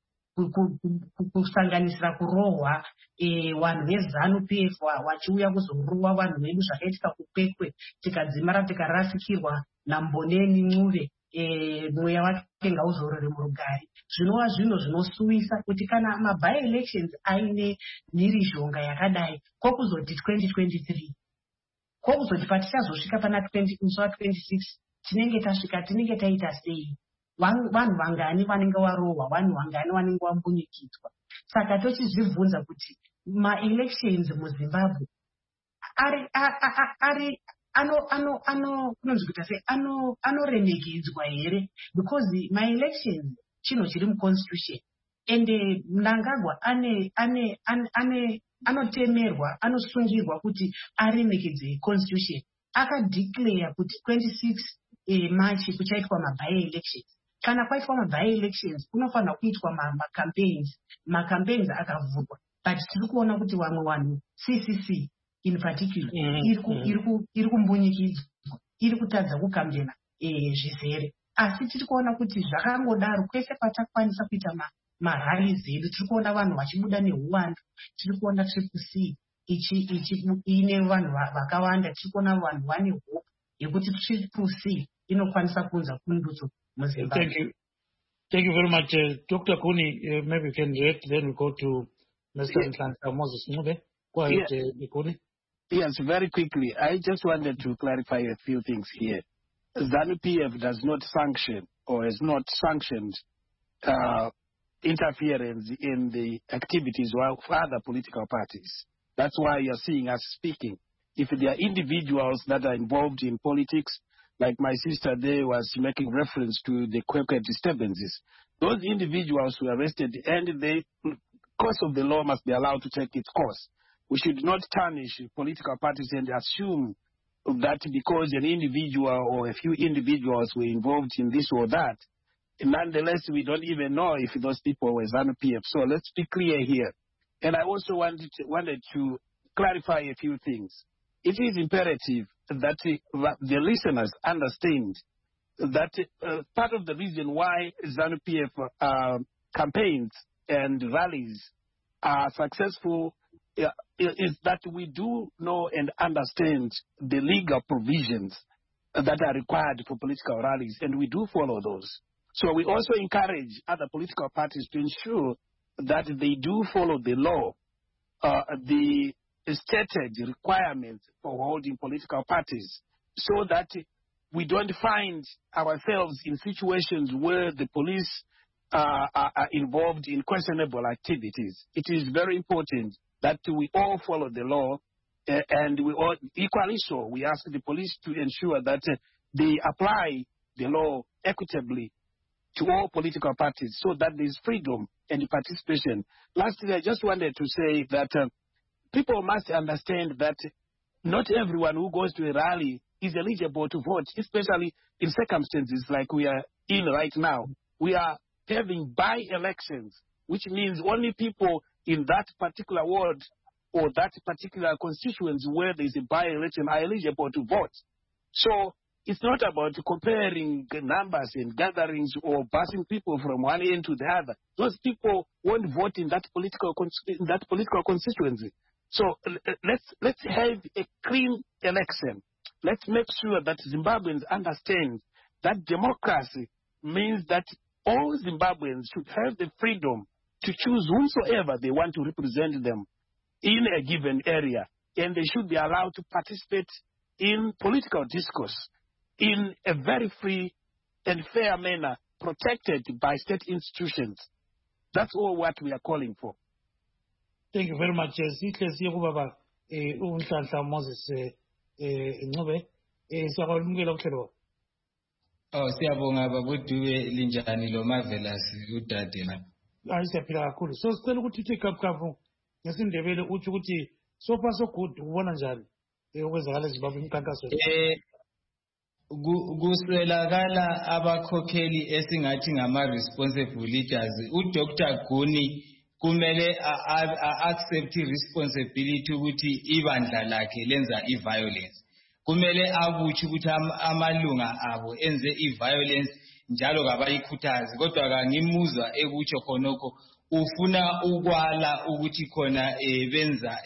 kusanganisira kurohwa vanhu vezanu P F vachiuya kuzorohwa vanhu vedu zvakaitika kukwekwe tikadzimara tikarasikirwa namboneni Ncube mweya wake ngauzorore murugare zvinova zvinhu zvinosuwisa kuti kana maby elections aine mhirizhonga yakadai kokuzoti twenty twenty-three kokuzoti patichazosvika pana twenty-six tinenge tasvika tinenge taita sei vanhu vangani vanenge varohwa vanhu vangani vanenge vambunyikidzwa saka tochizvibvunza kuti maelections muZimbabwe ari ari ano ano ano kunonzi kuti sei ano anoremekedzwa here because maelections chinhu chiri muconstitution ende Mnangagwa ane ane ane anotemerwa anosungirwa kuti aremekedze constitution akadeclare kuti twenty-six March kuchaitwa maby elections kana kwaitwa maby elections kunofanira kuitwa macampaigns macampaigns akavhurwa but tiri kuona kuti vamwe vanhu C C C in particular iri kumbunyikidzwa iri kutadza kukambena zvizere asi tiri kuona kuti zvakangodaro kwese kwatakwanisa kuita marallies edu tiri kuona vanhu vachibuda nehuwandu tiri kuona Triple C ichi ine vanhu vakawanda tiri kuona vanhu vane hope yekuti Triple C inokwanisa kuunza pundutso muZimbabwe. Thank you. Thank you very much. Uh, Doctor Kuni, uh, maybe we can react, then we go to Mister Yeah. Moses Ncube. Go ahead, yeah. uh, Kuni. Yes, very quickly. I just wanted to clarify a few things here. ZANU-P F does not sanction or has not sanctioned uh, interference in the activities of other political parties. That's why you're seeing us speaking. If there are individuals that are involved in politics, like my sister there was making reference to the Kwekwe disturbances, those individuals were arrested and the course of the law must be allowed to take its course. We should not tarnish political parties and assume that because an individual or a few individuals were involved in this or that, nonetheless, we don't even know if those people were ZANU-P F. So let's be clear here. And I also wanted to, wanted to clarify a few things. It is imperative that the, the listeners understand that uh, part of the reason why ZANU-P F uh, campaigns and rallies are successful uh, is that we do know and understand the legal provisions that are required for political rallies, and we do follow those. So we also encourage other political parties to ensure that they do follow the law, uh, the stated requirements for holding political parties, so that we don't find ourselves in situations where the police uh, are, are involved in questionable activities. It is very important that we all follow the law, uh, and we all, equally so, we ask the police to ensure that uh, they apply the law equitably to all political parties so that there is freedom and participation. Lastly, I just wanted to say that uh, people must understand that not everyone who goes to a rally is eligible to vote, especially in circumstances like we are in right now. We are having by-elections, which means only people in that particular ward or that particular constituency where there is a by-election are eligible to vote. So it's not about comparing numbers and gatherings or busing people from one end to the other. Those people won't vote in that political in that political constituency. So let's let's have a clean election. Let's make sure that Zimbabweans understand that democracy means that all Zimbabweans should have the freedom to choose whomsoever they want to represent them in a given area, and they should be allowed to participate in political discourse. in a very free and fair manner, protected by state institutions. That's all what we are calling for. Thank you very much. Sihle siye kubaba eh uNhlanhla Moses eh Ncube eh siyakwamukela ukuhlelo. Oh siyabonga babuduwe linjani lo marvelous udade lapha. Hayi siyaphila kakhulu. So sicela ukuthi uthi kapkapu ngesindebele uthi ukuthi so far so good ubona njani eh okwenzakala eZimbabwe imikhankaso. Eh kuswelakala abakhokheli esingathi ngama responsible leaders. uDr Guni kumele accept responsibility ukuthi ibandla lakhe lenza iviolence. Kumele akuthi ukuthi amalunga abo enze iviolence njalo kabayikhuthazi, kodwa kangimuzwa ekutsho khonokho ufuna ukwala ukuthi khona benza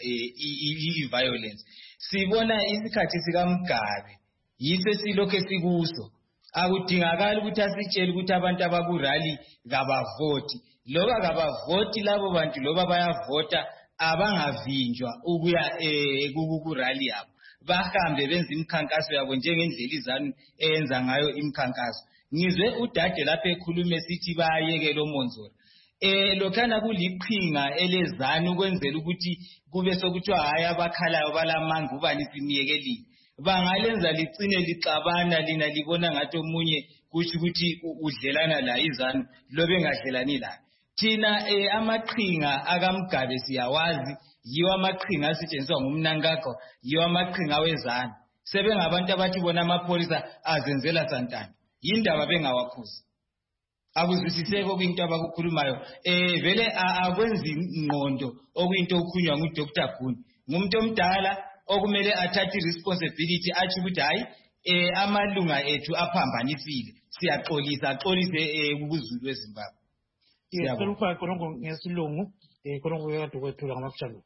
iviolence. Sibona isikhathi sikaMgabe yise silokho sikuso, akudingakala ukuthi asitshele ukuthi abantu abakurally kabavoti. Loba kabavoti labo bantu loba bayavota abangavinjwa ukuya kukurally yabo, bahambe benza imikhankaso yabo njengendlela iZANU eyenza ngayo imikhankaso. Ngizwe udade lapha ekhuluma esithi bayekela oMonzora. Eh lokhana kuliqhinga eleZANU ukwenzela ukuthi kube sokuthiwa hayi abakhalayo balamanga ubani simiyekelile. Bangalenza licine lixabana lina libona ngathi omunye kuthi ukuthi udlelana la iZANU lobe engadlelani la. Thina eh amaqhinga akaMgabe siyawazi, yiwa amaqhinga asetshenziswa ngumnankakho, yiwa amaqhinga weZANU. Sebengabantu abathi bona amapolisa azenzela santana. Yindaba bengawaphuzi. Akuzwisiseke okuyinto abakukhulumayo. Eh vele akwenzi ingqondo okuyinto okukhunywa nguDr Guni. Ngumuntu omdala okumele athathe responsibility athi ukuthi hayi eh amalunga ethu aphambanisile. Siyaxolisa axolise ukuzulu weZimbabwe. Siyabonga konke ngesilungu eh konke kade kwethula ngamafutshane.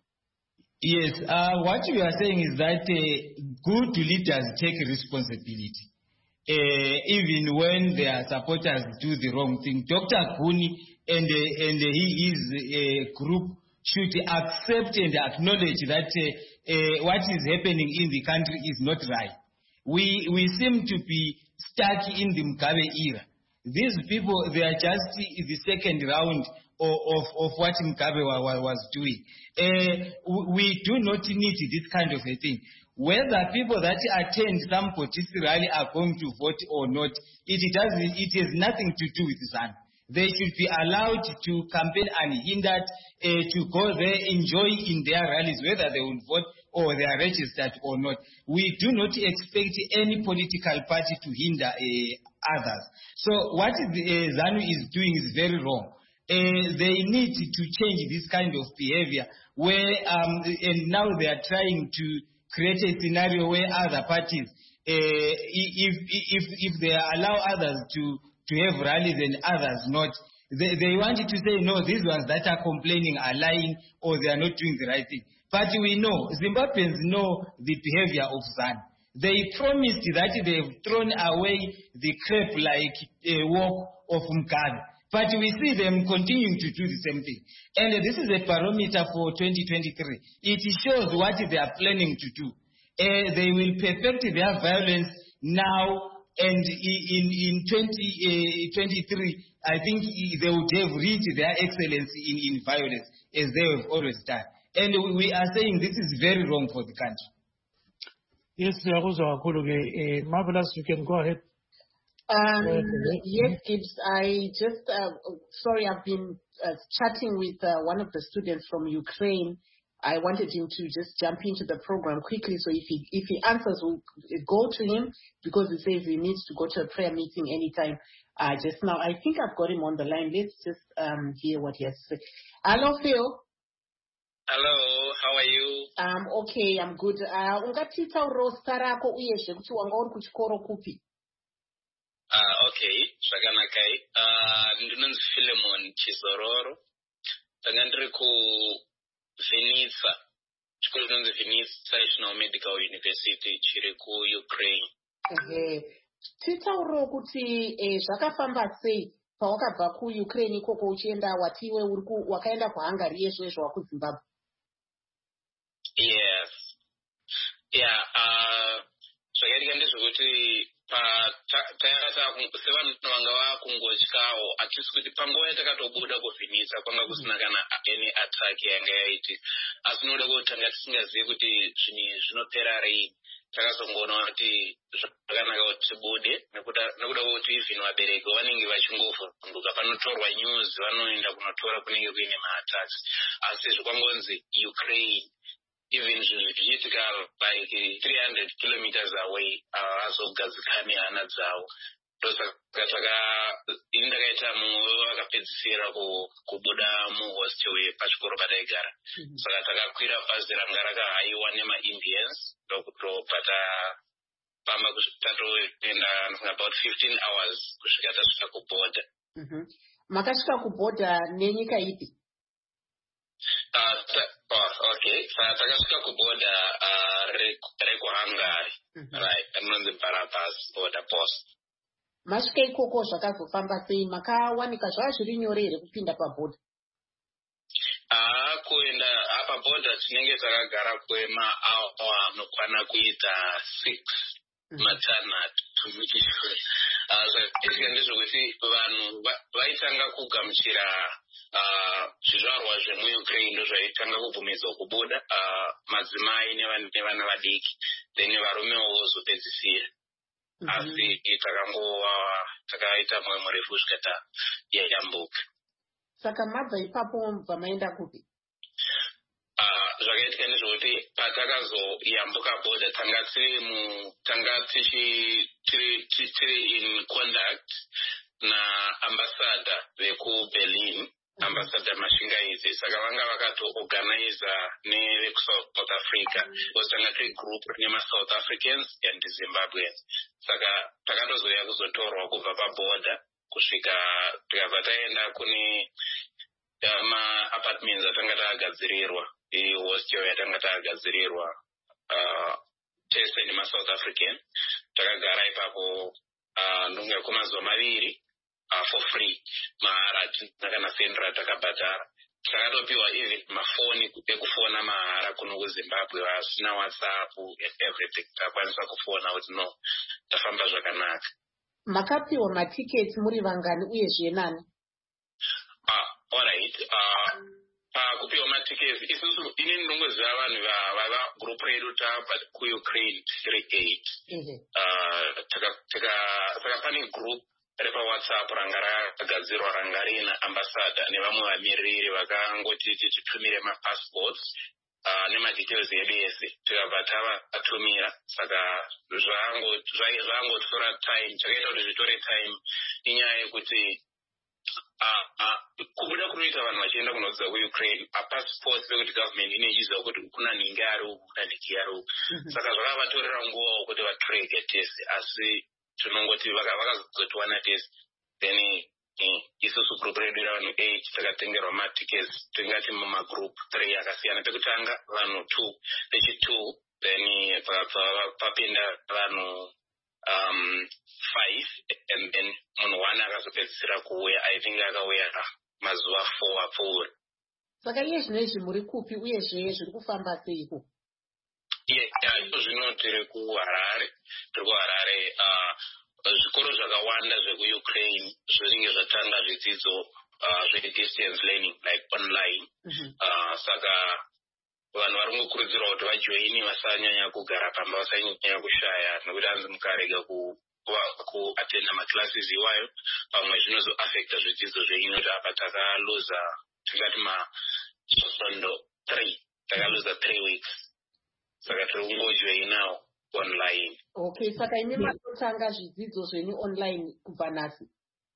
Yes, uh, what we are saying is that uh, good leaders take responsibility. Uh, even when their supporters do the wrong thing. Doctor Guni and, uh, and uh, his uh, group should accept and acknowledge that uh, uh, what is happening in the country is not right. We, we seem to be stuck in the Mugabe era. These people, they are just the second round of, of, of what Mugabe was, was doing. Uh, we do not need this kind of a thing. Whether people that attend some political rally are going to vote or not, it does it has nothing to do with ZANU. They should be allowed to campaign unhindered, uh, to go there, enjoy in their rallies, whether they will vote or they are registered or not. We do not expect any political party to hinder uh, others. So what the, uh, ZANU is doing is very wrong. Uh, they need to change this kind of behavior where, um, and now they are trying to create a scenario where other parties, uh, if, if, if they allow others to, to have rallies and others not, they, they wanted to say, no, these ones that are complaining are lying or they are not doing the right thing. But we know, Zimbabweans know the behavior of ZANU. They promised that they have thrown away the crap-like uh, work of Mugabe. But we see them continuing to do the same thing. And this is a barometer for twenty twenty-three. It shows what they are planning to do. Uh, they will perfect their violence now, and in, in twenty twenty-three, I think they would have reached their excellence in, in violence, as they have always done. And we are saying this is very wrong for the country. Yes, Marvelous, you can go ahead. Um, yes, Gibbs, I just, uh, sorry, I've been uh, chatting with uh, one of the students from Ukraine. I wanted him to just jump into the program quickly, so if he if he answers, we'll go to him, because he says he needs to go to a prayer meeting anytime. Uh, just now, I think I've got him on the line. Let's just um, hear what he has to say. Hello, Phil. Hello, how are you? Um, okay, I'm good. Uh, ungatitha urosta rako uyezve kuti wanga uri kuchikoro kupi? Ah, okay, zvakanakai. Ah, ndinonzi Philemon Chizororo. Ndanga ndiri kuVinitsa. Chikoro chinonzi Vinitsa National Medical University chiri kuUkraine. Okay. Titauro kuti eh, zvakafamba sei pawakabva kuUkraine ikoko uchienda watiwe uri wakaenda kuHungary yezvo izvo wakuZimbabwe? Yes. Yeah, uh zvakaita ndezvekuti tayakata sevanhu vanga vakungotyawo atisi kuti panguva yatakatobuda kuvhenisa kwanga kusina kana any attack yanga yaitika asi noda kutanga tisingazivi kuti zvinhu zvinopera rei takazongoona kuti zvakanaka kuti tibude nekuda kuti even vabereki vanenge vachingovhunduka panotorwa news vanoenda kunotora kunenge kuine maattacks asi zvikangonzi Ukraine even zvinhu zvichiitika like three hundred kilometers away havazogadzikani hana dzavo ndosaka ini ndakaita mumwe vakapedzisira kubuda muhostel pachikoro pataigara saka takakwira bhazi ranga rakahayiwa nemaindians ndokutobva tapamba tatoenda about fifteen hours kusvika tasvika kubhodha. Makasvika kubhodha nenyika ipi? Okay, saka takasvika kubhodha rekuhungary right anonzi Barabas border post. Masvika ikoko zvakazofamba sei? Makawanika zvava zviri nyore here kupinda pabhodha? Ah, kuenda apa bhodha tinenge takagara kwemaawa anokwana kuita six matanhatu muchishure. Zvakaitika ndezvokuti vanhu vaitanga kugamuchira zvizvarwa zvemuukraine ndozvaitanga kubvumidzwa kubuda, madzimai nevana vadiki, then varumewo vozopedzisira. Asi takangova takaita mumwe murefu kusvika yayambuka. Saka mabva ipapo mubva maenda kupi? Zvakaitika ndezvokuti patakazoyambuka bhodha tanga tiri in contact naambassador vekuberlin, ambassador Mashingaidzi, saka vanga vakato-organiza nevekuSouth Africa because tanga tiri group nemasouth Africans and Zimbabweans, saka takatozoya kuzotorwa kubva pabhodha kusvika tikabva taenda kune ma-apartments atanga tagadzirirwa, ihostel yatanga tagadzirirwa tese nemasouth African. Takagara ipapo ndonge kwemazuva maviri for free, mahara kana sendra takabhadhara. Takatopiwa even mafoni ekufona mahara kuno kuZimbabwe, vasina WhatsApp and everything, takwanisa kufona kuti no tafamba zvakanaka. Makapiwa matickets muri vangani uye zvenani? Ah, alright. Uh, pakupiwa matickets isusu inini ndongoziva vanhu vava group redu tabva kuUkraine thirty-eight. Uh, saka pane group repa WhatsApp ranga rakagadzirwa ranga rina ambassador nevamwe vamiriri vakangoti tichitumire mapassports uh, nemadetails edu ese tikabva tavatumira. Saka zvangotora time, chakaita kuti zvitore time inyaya yekuti kubuda kunoita vanhu vachienda kunodza kuUkraine apassports pekuti government inoiziva kuti kuna ninge ari uku kuna ndiki ari uku, saka zvakavatorera nguvawo kuti vatrege tese, asi tinongoti vakazotiwana tese then isusu group redu ravanhu eight takatengerwa matickets tingati mumagroup three akasiyana. Pekutanga vanhu two, pechi-two then papinda vanhu um five and then munhu one akazopedzisira kuuya, I think akauya mazuva four apfuura. Saka iye zvino izvi muri kupi uyezve zviri kufamba seiko? Iko zvino tiri kuHarare, tiri kuHarare. Zvikoro zvakawanda zvekuUkraine zvinenge zvatanga zvidzidzo zvedistance learning like online. Saka vanhu vari kungokurudzirwa kuti vajoini, vasanyanya kugara pamba, vasanyanya kushaya, nekuti hanzi mukarega kuatenda maclasses iwayo pamwe zvinozoaffecta zvidzidzo zvenyu. Kuti apa takaluza tingati masondo three, takaluza three weeks, saka tiri kungojoinawo online. Okay, saka imi matotanga zvidzidzo zvenyu online kubva nhasi?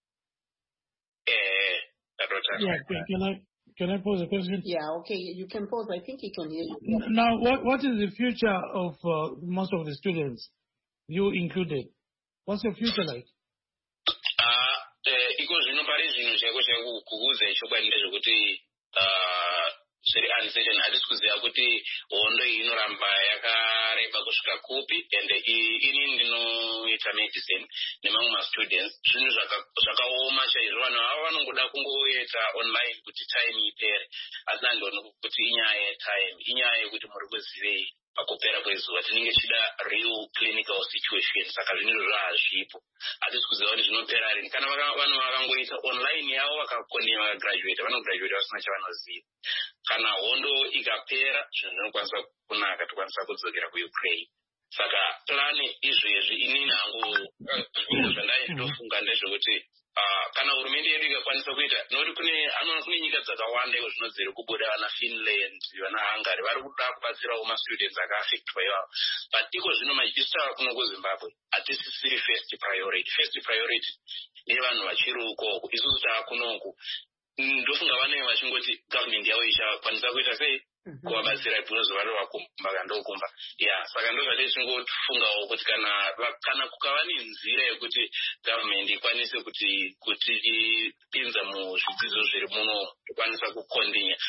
Eh, tatotanga. Yeah, can I Can I pose a question? Yeah, okay, you can pose. I think he can hear you. Now, what what is the future of uh, most of the students, you included? What's your future like? Ah, iko zvino pari zvinhu chako chakukuudza chokwadi ndezvekuti zviri uncertain, hatisi kuziva kuti hondo iyi inoramba yakareba kusvika kupi, and ini ndinoita medicine nemamwe mastudents, zvinhu zvakaoma chaizvo. Vanhu ava vanongoda kungoita online kuti time ipere, asi handoni kuti inyaya yetime, inyaya yekuti muri kuzivei pakupera kwezuva tinenge chida real clinical situation. Saka zvinhu zvazvipo hatisi kuziva kuti zvinopera rini. Kana vanhu vakangoita online yavo vakakonea vakagraduate vanograduate vasina chavanoziva. Kana hondo ikapera zvinhu zvinokwanisa kunaka tokwanisa kudzokera kuUkraine. Saka plani izvezvi inini hangu zvinhu zvandai ndinofunga ndezvekuti Uh, kana hurumende yedu ikakwanisa kuita noti kune anoona kune nyika dzakawanda iko zvino dziri kubuda vana Finland vana Hungary vari kuda kubatsirawo mastudents akaafectwa ivavo, but iko zvino majistra kuno kuZimbabwe hatisisiri first priority. First priority nevanhu vachiri ukoko. Isusu taakunoku ndofunga vanenge vachingoti government yavo ichakwanisa kuita sei kuvabatsira ibvunzo vari vakumba kandokumba. Yeah, saka ndozvati chingofungawo kuti kana kana kukava nenzira yekuti government ikwanise kuti kuti ipinza muzvidzidzo zviri muno ikwanisa kukondinya.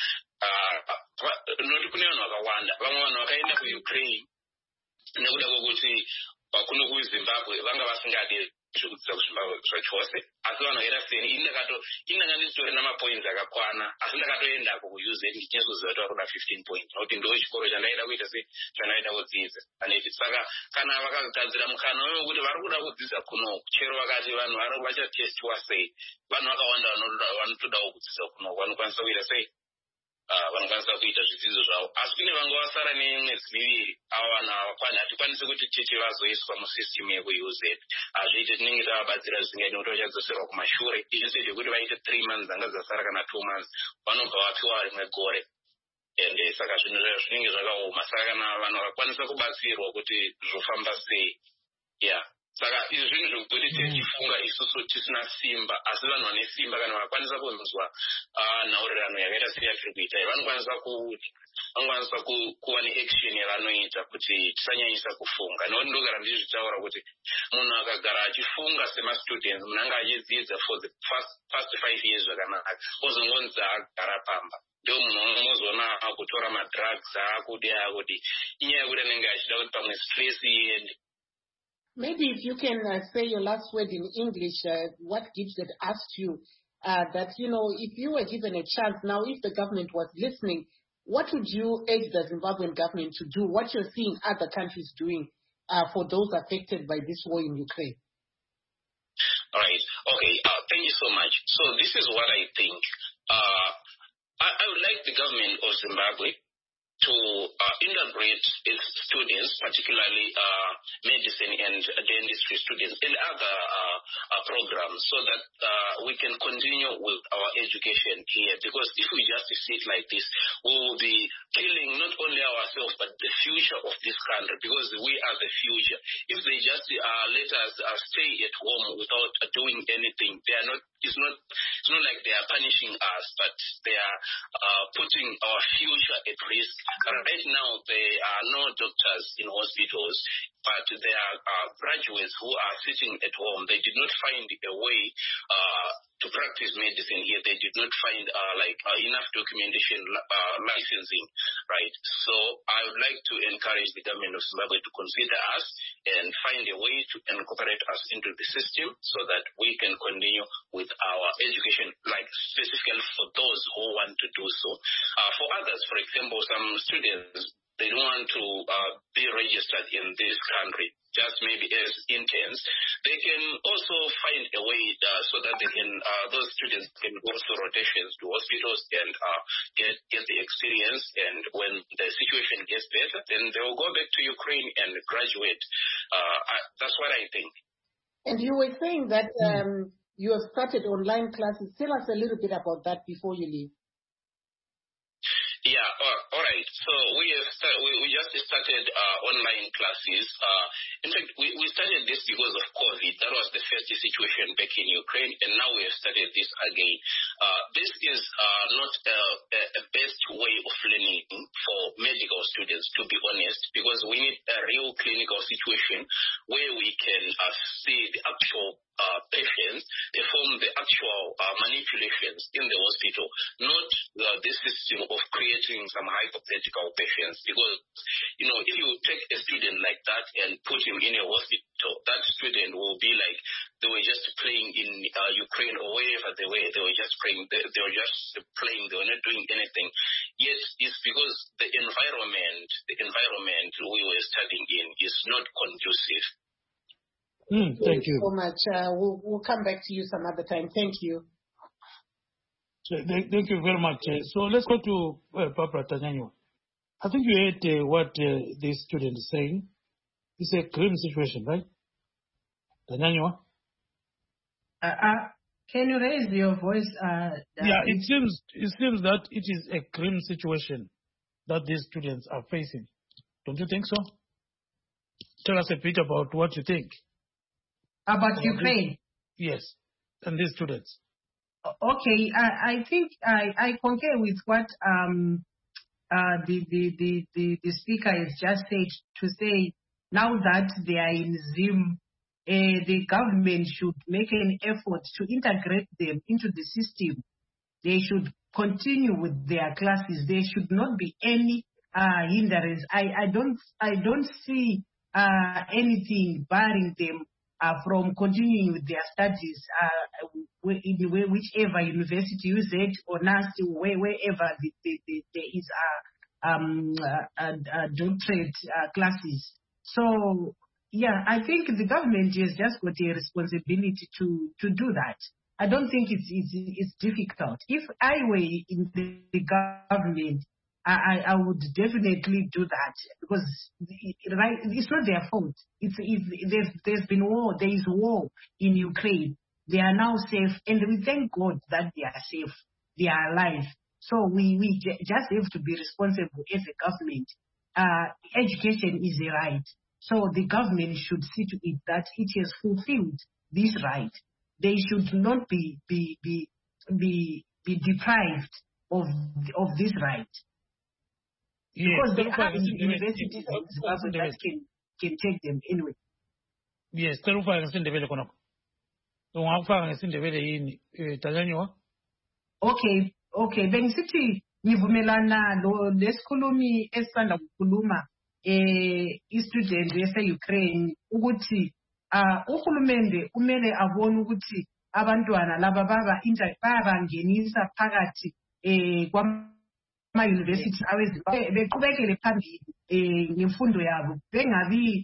Uh, noti kune vanhu vakawanda, vamwe vanhu vakaenda kuUkraine nekuda kwokuti kuno kuZimbabwe vanga vasingadi zvekudzidza kuZimbabwe zvachose, asi vanhu vaira seni ini ndakato ini ndanga ndisitori namapoints akakwana, asi ndakatoendako kuU Z ndichizoziva kuti vakuna fifteen points nokuti ndo chikoro chandaida kuita se chandaida kudzidza aneti. Saka kana vakagadzira mukana wekuti vari kuda kudzidza kuno chero vakati vanhu vari vachatestiwa sei, vanhu vakawanda vanotodawo kudzidza kuno vanokwanisa kuita sei Uh, vanokwanisa kuita zvidzidzo zvavo, asi kune vanga vasara nemwedzi miviri avo vanhu havakwana hatikwanisi kuti titi vazoiswa musystem yekuU Z. Hazviite tinenge tavabatsira zvingai nekuti vachadzoserwa kumashure. Izvese zvekuti vaite three months dzanga dzasara kana two months vanobva vapiwa rimwe gore. Ende saka zvinhu zvavo zvinenge zvakaoma. Saka kana vanhu vakakwanisa kubatsirwa kuti zvofamba sei. Yeah. Saka izvi zvinhu zvekuti tichifunga isusu tisina simba, asi vanhu vane simba kana vakwanisa kunzwa nhaurirano yakaita seyatiri kuita vanokwanisa kuti vanokwanisa kuva neaction yavanoita kuti tisanyanyisa kufunga. Nokuti ndogara ndichitaura kuti munhu akagara achifunga semastudents munhu anga achidzidza for the first, first five years zvakanaka ozongonzi agara pamba ndio munhu unozoona akutora madrugs akudi akudi inyaya yekuti anenge achida kuti pamwe stress iende. Maybe if you can uh, say your last word in English, uh, what Gibson asked you, uh, that, you know, if you were given a chance now, if the government was listening, what would you urge the Zimbabwean government to do, what you're seeing other countries doing uh, for those affected by this war in Ukraine? All right. Okay. Uh, thank you so much. So this is what I think. Uh, I, I would like the government of Zimbabwe to uh, integrate its students, particularly uh, medicine and dentistry students, and other uh, uh, programs, so that uh, we can continue with our education here. Because if we just sit like this, we will be killing not only ourselves, but the future of this country, because we are the future. If they just uh, let us uh, stay at home without uh, doing anything, they are not. It's not. It's not like they are punishing us, but they are uh, putting our future at risk. Right now, there are no doctors in hospitals, but there are uh, graduates who are sitting at home. They did not find a way uh, to practice medicine here. They did not find uh, like uh, enough documentation, uh, licensing, right? So I would like to encourage the government of Zimbabwe to consider us and find a way to incorporate us into the system so that we can continue with our education, like specifically for those who want to do so. Uh, for others, for example, some students, they don't want to uh, be registered in this country, just maybe as interns. They can also find a way uh, so that they can, uh, those students can go through rotations to hospitals and uh, get, get the experience. And when the situation gets better, then they will go back to Ukraine and graduate. Uh, I, that's what I think. And you were saying that um, you have started online classes. Tell us a little bit about that before you leave. Yeah, uh, all right. So we have start, we, we just started uh, online classes. Uh, in fact, we, we started this because of COVID. That was the first situation back in Ukraine, and now we have started this again. Uh, this is uh, not a, a best way of learning for medical students, to be honest, because we need a real clinical situation where we can uh, see the actual Uh, patients, perform the actual uh, manipulations in the hospital, not uh, this system of creating some hypothetical patients. Because, you know, if you take a student like that and put him in a hospital, that student will be like they were just playing in uh, Ukraine or wherever they were. They were just playing. They, they were just playing. They were not doing anything. Yet it's because the environment, the environment we were studying in is not conducive. Mm, thank you so much. Uh, we'll, we'll come back to you some other time. Thank you. So, thank, thank you very much. Uh, so let's go to uh, Barbara Tanyanywa. I think you heard uh, what uh, this student is saying. It's a grim situation, right? Tanyanywa? Uh, uh, can you raise your voice? Uh, yeah, it seems it seems that it is a grim situation that these students are facing. Don't you think so? Tell us a bit about what you think. About, about Ukraine? This, yes, and these students. Okay, I, I think I, I concur with what um, uh, the, the, the, the, the speaker has just said, to say now that they are in Zim, uh, the government should make an effort to integrate them into the system. They should continue with their classes. There should not be any uh, hindrance. I, I don't I don't see uh, anything barring them Uh, from continuing with their studies uh, in whichever university, U Z or N A S, where, wherever the, the, the, there is a, um, a, a doctorate uh, classes. So, yeah, I think the government has just got a responsibility to, to do that. I don't think it's, it's, it's difficult. If I were in the, the government, I, I would definitely do that, because right, it's not their fault. It's, it's there's, there's been war. There is war in Ukraine. They are now safe, and we thank God that they are safe. They are alive. So we, we just have to be responsible as a government. Uh, education is a right. So the government should see to it that it has fulfilled this right. They should not be be be be, be deprived of of this right. Yes, because there are universities that can, can take them anyway. Yes, terufaka ngesindebele khonokho. Ungakufaka ngesindebele yini Tanyanywa? Okay, okay. Bengisithi ngivumelana lo lesikhulumi esanda kukhuluma eh istudent yase Ukraine ukuthi ah uhulumende umele abone ukuthi abantwana laba baba babangenisa phakathi eh kwa ama university awezimbabwe beqhubekele phambili eh ngemfundo yabo bengabi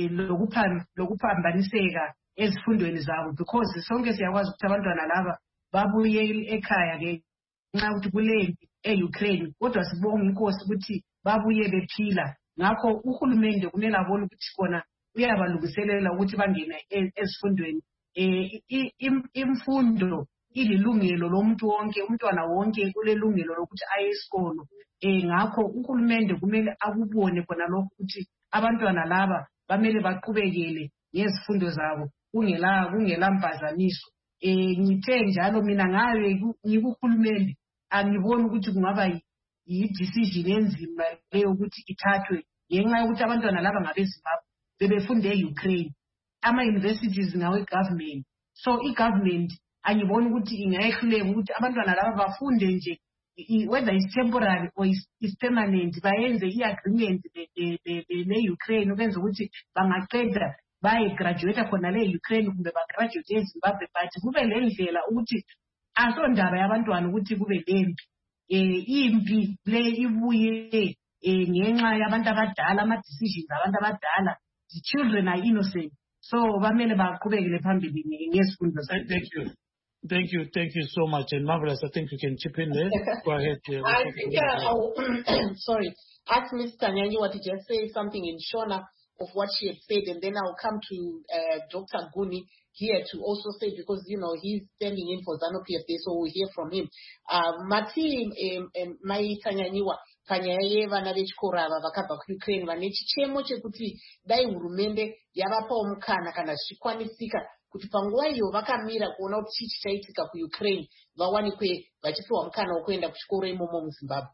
lokuphambaniseka ezifundweni zabo, because sonke siyakwazi ukuthi abantwana laba babuye ekhaya ke nxa ukuthi kulempi eUkraine, kodwa sibonga inkosi ukuthi babuye bephila. Ngakho uhulumende kumele abone ukuthi khona uyabalungiselela ukuthi bangene ezifundweni. eh imfundo ililungelo lomuntu wonke, umntwana wonke kulelungelo lokuthi aye esikolo. Eh ngakho uhulumende kumele akubone khona lokho ukuthi abantwana laba bamele baqhubekele ngezifundo zabo kungela kungela mpazaniso. Eh ngithe njalo mina ngabe ngikuhulumende angiboni ukuthi kungaba yi-decision enzima leyo ukuthi ithathwe ngenxa yokuthi abantwana laba ngabeZimbabwe bebefunde e-Ukraine, ama-universities ngawe government. So i-government angiboni ukuthi ingayehluleka ukuthi abantwana laba bafunde nje, whether it's temporary or is, is permanent, bayenze i-agreement ne-Ukraine ukwenza ukuthi bangaqeda baye-graduate khona le-Ukraine kumbe bagraduate eZimbabwe, but kube le ndlela ukuthi asondaba yabantwana ukuthi kube lempi. Eh impi le ibuye eh ngenxa yabantu abadala, ama-decisions abantu abadala. The children are innocent, so bamele baqhubekele phambili ngezifundo zabo. Thank you. Thank you, thank you so much, and Marvelous, I think you can chip in there. Go ahead. Uh, I think, uh, sorry, ask Miz Tanyanywa to just say something in Shona of what she had said, and then I'll come to uh, Doctor Guni here to also say, because, you know, he's standing in for ZANU-P F D, so we'll hear from him. Uh, Mati um, um, Mai Tanyanywa, Panyaye vana vechikora ava vakabva kuUkraine vane chichemo chekuti dai hurumende yavapawo mukana kana zvichikwanisika kuti panguva iyo vakamira kuona kuti chii chichaitika kuUkraine vawanikwe vachipiwa mukana wekuenda kuchikoro imomo muZimbabwe.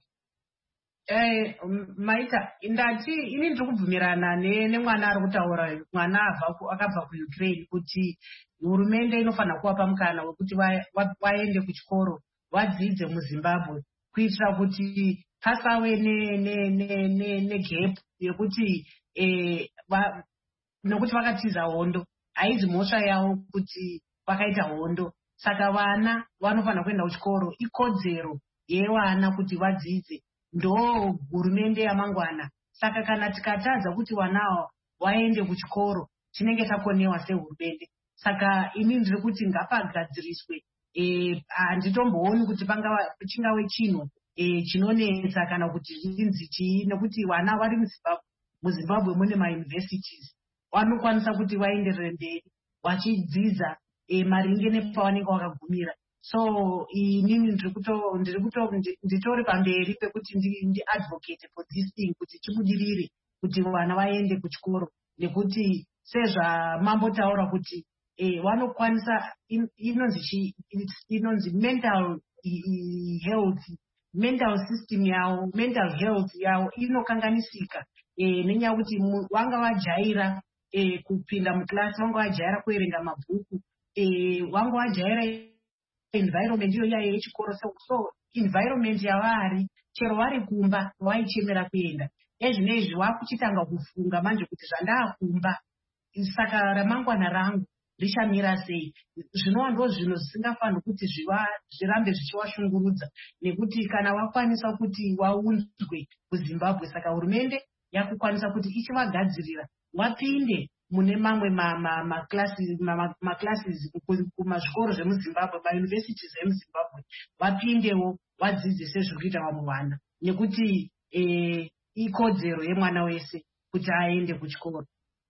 Eh Maita indati ini ndiri kubvumirana nemwana ari kutaura, mwana akabva kuUkraine, kuti hurumende inofanira kuvapa mukana wekuti vaende kuchikoro vadzidze muZimbabwe kuitira kuti pasave negap yekuti eh nokuti vakatiza hondo haizi mhosva yavo kuti pakaita hondo. Saka vana vanofanira kuenda kuchikoro, ikodzero yevana kuti vadzidze, ndo hurumende yamangwana. Saka kana tikatadza kuti vana vaende kuchikoro tinenge takonewa sehurumende. Saka ini ndiri kuti ngapagadziriswe, handitombooni kuti chingave chinhu chinonetsa kana kuti zvinzi chii, nekuti vana vari muZimbabwe. MuZimbabwe mune mauniversities, vanokwanisa kuti vaenderere mberi vachidzidza maringe nepavanenge vakagumira. So inini nditori pamberi pekuti ndi advocate for this thing kuti chibudirire kuti vana vaende kuchikoro, nekuti sezvamambotaura kuti vanokwanisa inonzi mental health, mental system yavo, mental health yavo inokanganisika nenyaya yekuti vanga vajaira kupinda muklasi, vanga vajaira kuerenga mabhuku, vanga vajaira environment iyo yayo yechikoro. So environment yavari chero vari kumba vaichemera kuenda. Ezvinezvi vakuchitanga kufunga manje kuti zvandakumba, saka ramangwana rangu richamira sei. Zvinova ndo zvinhu zvisingafaniri kuti zvirambe zvichivashungurudza, nekuti kana vakwanisa kuti vaunzwe kuZimbabwe, saka hurumende yakukwanisa kuti ichivagadzirira vapinde mune mamwe maclasses kumazvikoro zvemuZimbabwe, mauniversities emuZimbabwe, vapindewo vadzidze sezviri kuita vamwe vana, nekuti ikodzero yemwana wese kuti aende kuchikoro.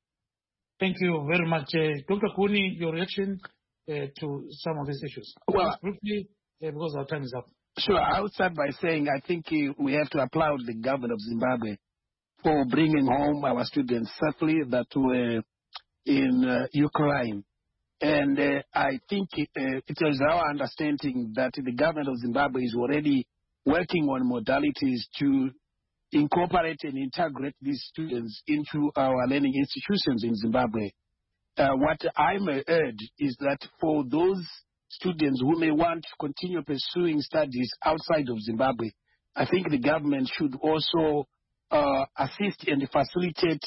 Thank you very much. Uh, Doctor Kuni, your reaction uh, to some of these issues? Well, briefly, uh, because our time is up. Sure. I would start by saying I think uh, we have to applaud the government of Zimbabwe for bringing home our students safely that were in uh, Ukraine. And uh, I think uh, it is our understanding that the government of Zimbabwe is already working on modalities to incorporate and integrate these students into our learning institutions in Zimbabwe. Uh, what I may urge is that for those students who may want to continue pursuing studies outside of Zimbabwe, I think the government should also uh, assist and facilitate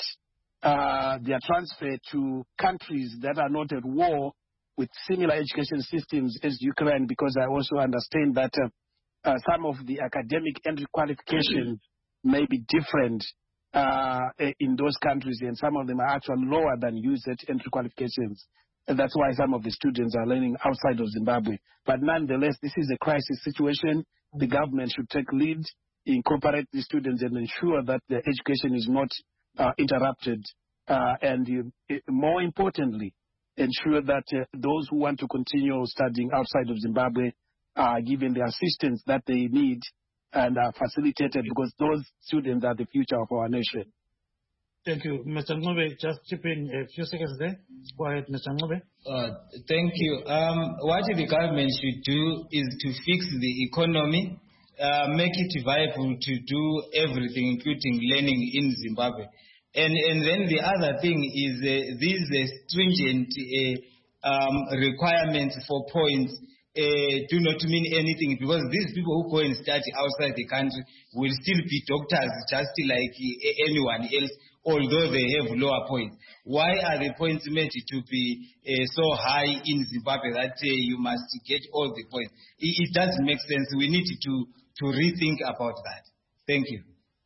uh, their transfer to countries that are not at war with similar education systems as Ukraine, because I also understand that uh, uh, some of the academic entry qualifications may be different uh, in those countries, and some of them are actually lower than U Z entry qualifications. And that's why some of the students are learning outside of Zimbabwe. But nonetheless, this is a crisis situation. The government should take lead, incorporate the students, and ensure that their education is not uh, interrupted. Uh, and uh, more importantly, ensure that uh, those who want to continue studying outside of Zimbabwe are given the assistance that they need and are facilitated, because those students are the future of our nation. Thank you. Mister Ngobe, just chip in a few seconds there. Go ahead, Mister Ngobe. Uh, thank you. Um, what the government should do is to fix the economy, uh, make it viable to do everything, including learning in Zimbabwe. And, and then the other thing is uh, these uh, stringent uh, um, requirements for points Uh, do not mean anything, because these people who go and study outside the country will still be doctors just like uh, anyone else, although they have lower points. Why are the points made to be uh, so high in Zimbabwe that uh, you must get all the points? It, it doesn't make sense. We need to, to rethink about that. Thank you.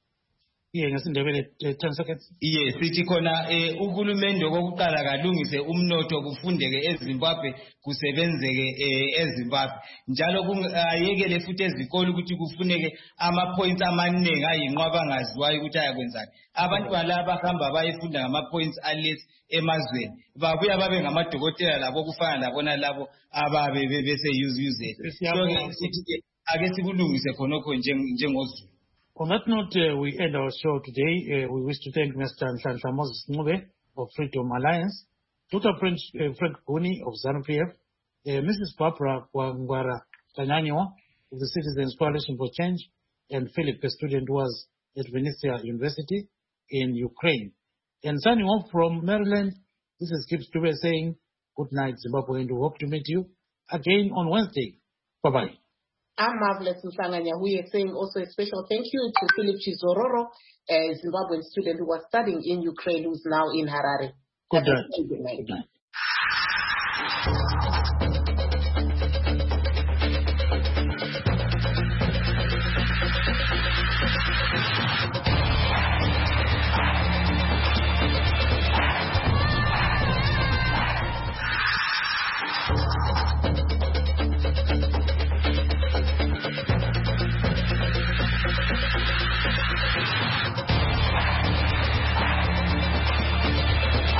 Yes, ten seconds. Yes, sithi khona eh uhulumende okokuqala kalungise umnotho kufundeke eZimbabwe kusebenzeke eZimbabwe njalo ayekele futhi ezikolo ukuthi kufuneke ama points amaningi ayinqwaba ngaziwayo ukuthi ayakwenzani. Abantu balaba bahamba bayifunda ngama points aless emazweni babuya babe ngamadokotela labo kufana labona labo ababe bese use use. So sithi ake sikulungise khonokho njengozulu. On that note, uh, we end our show today. Uh, we wish to thank Mister Nhlanhla Moses Ncube of Freedom Alliance, Doctor Frank, uh, Frank Kuni of ZANU-P F, uh, Missus Barbara Wangwara Tanyanyiwa of the Citizens Coalition for Change, and Philip, a student who was at Vinnytsia University in Ukraine. And signing off from Maryland, this is Gibbs Dube saying, good night, Zimbabwe, and we hope to meet you again on Wednesday. Bye-bye. I'm Marvelous Msanganya. We are saying also a special thank you to Philip Chizororo, a Zimbabwean student who was studying in Ukraine, who's now in Harare. Good night. Good night.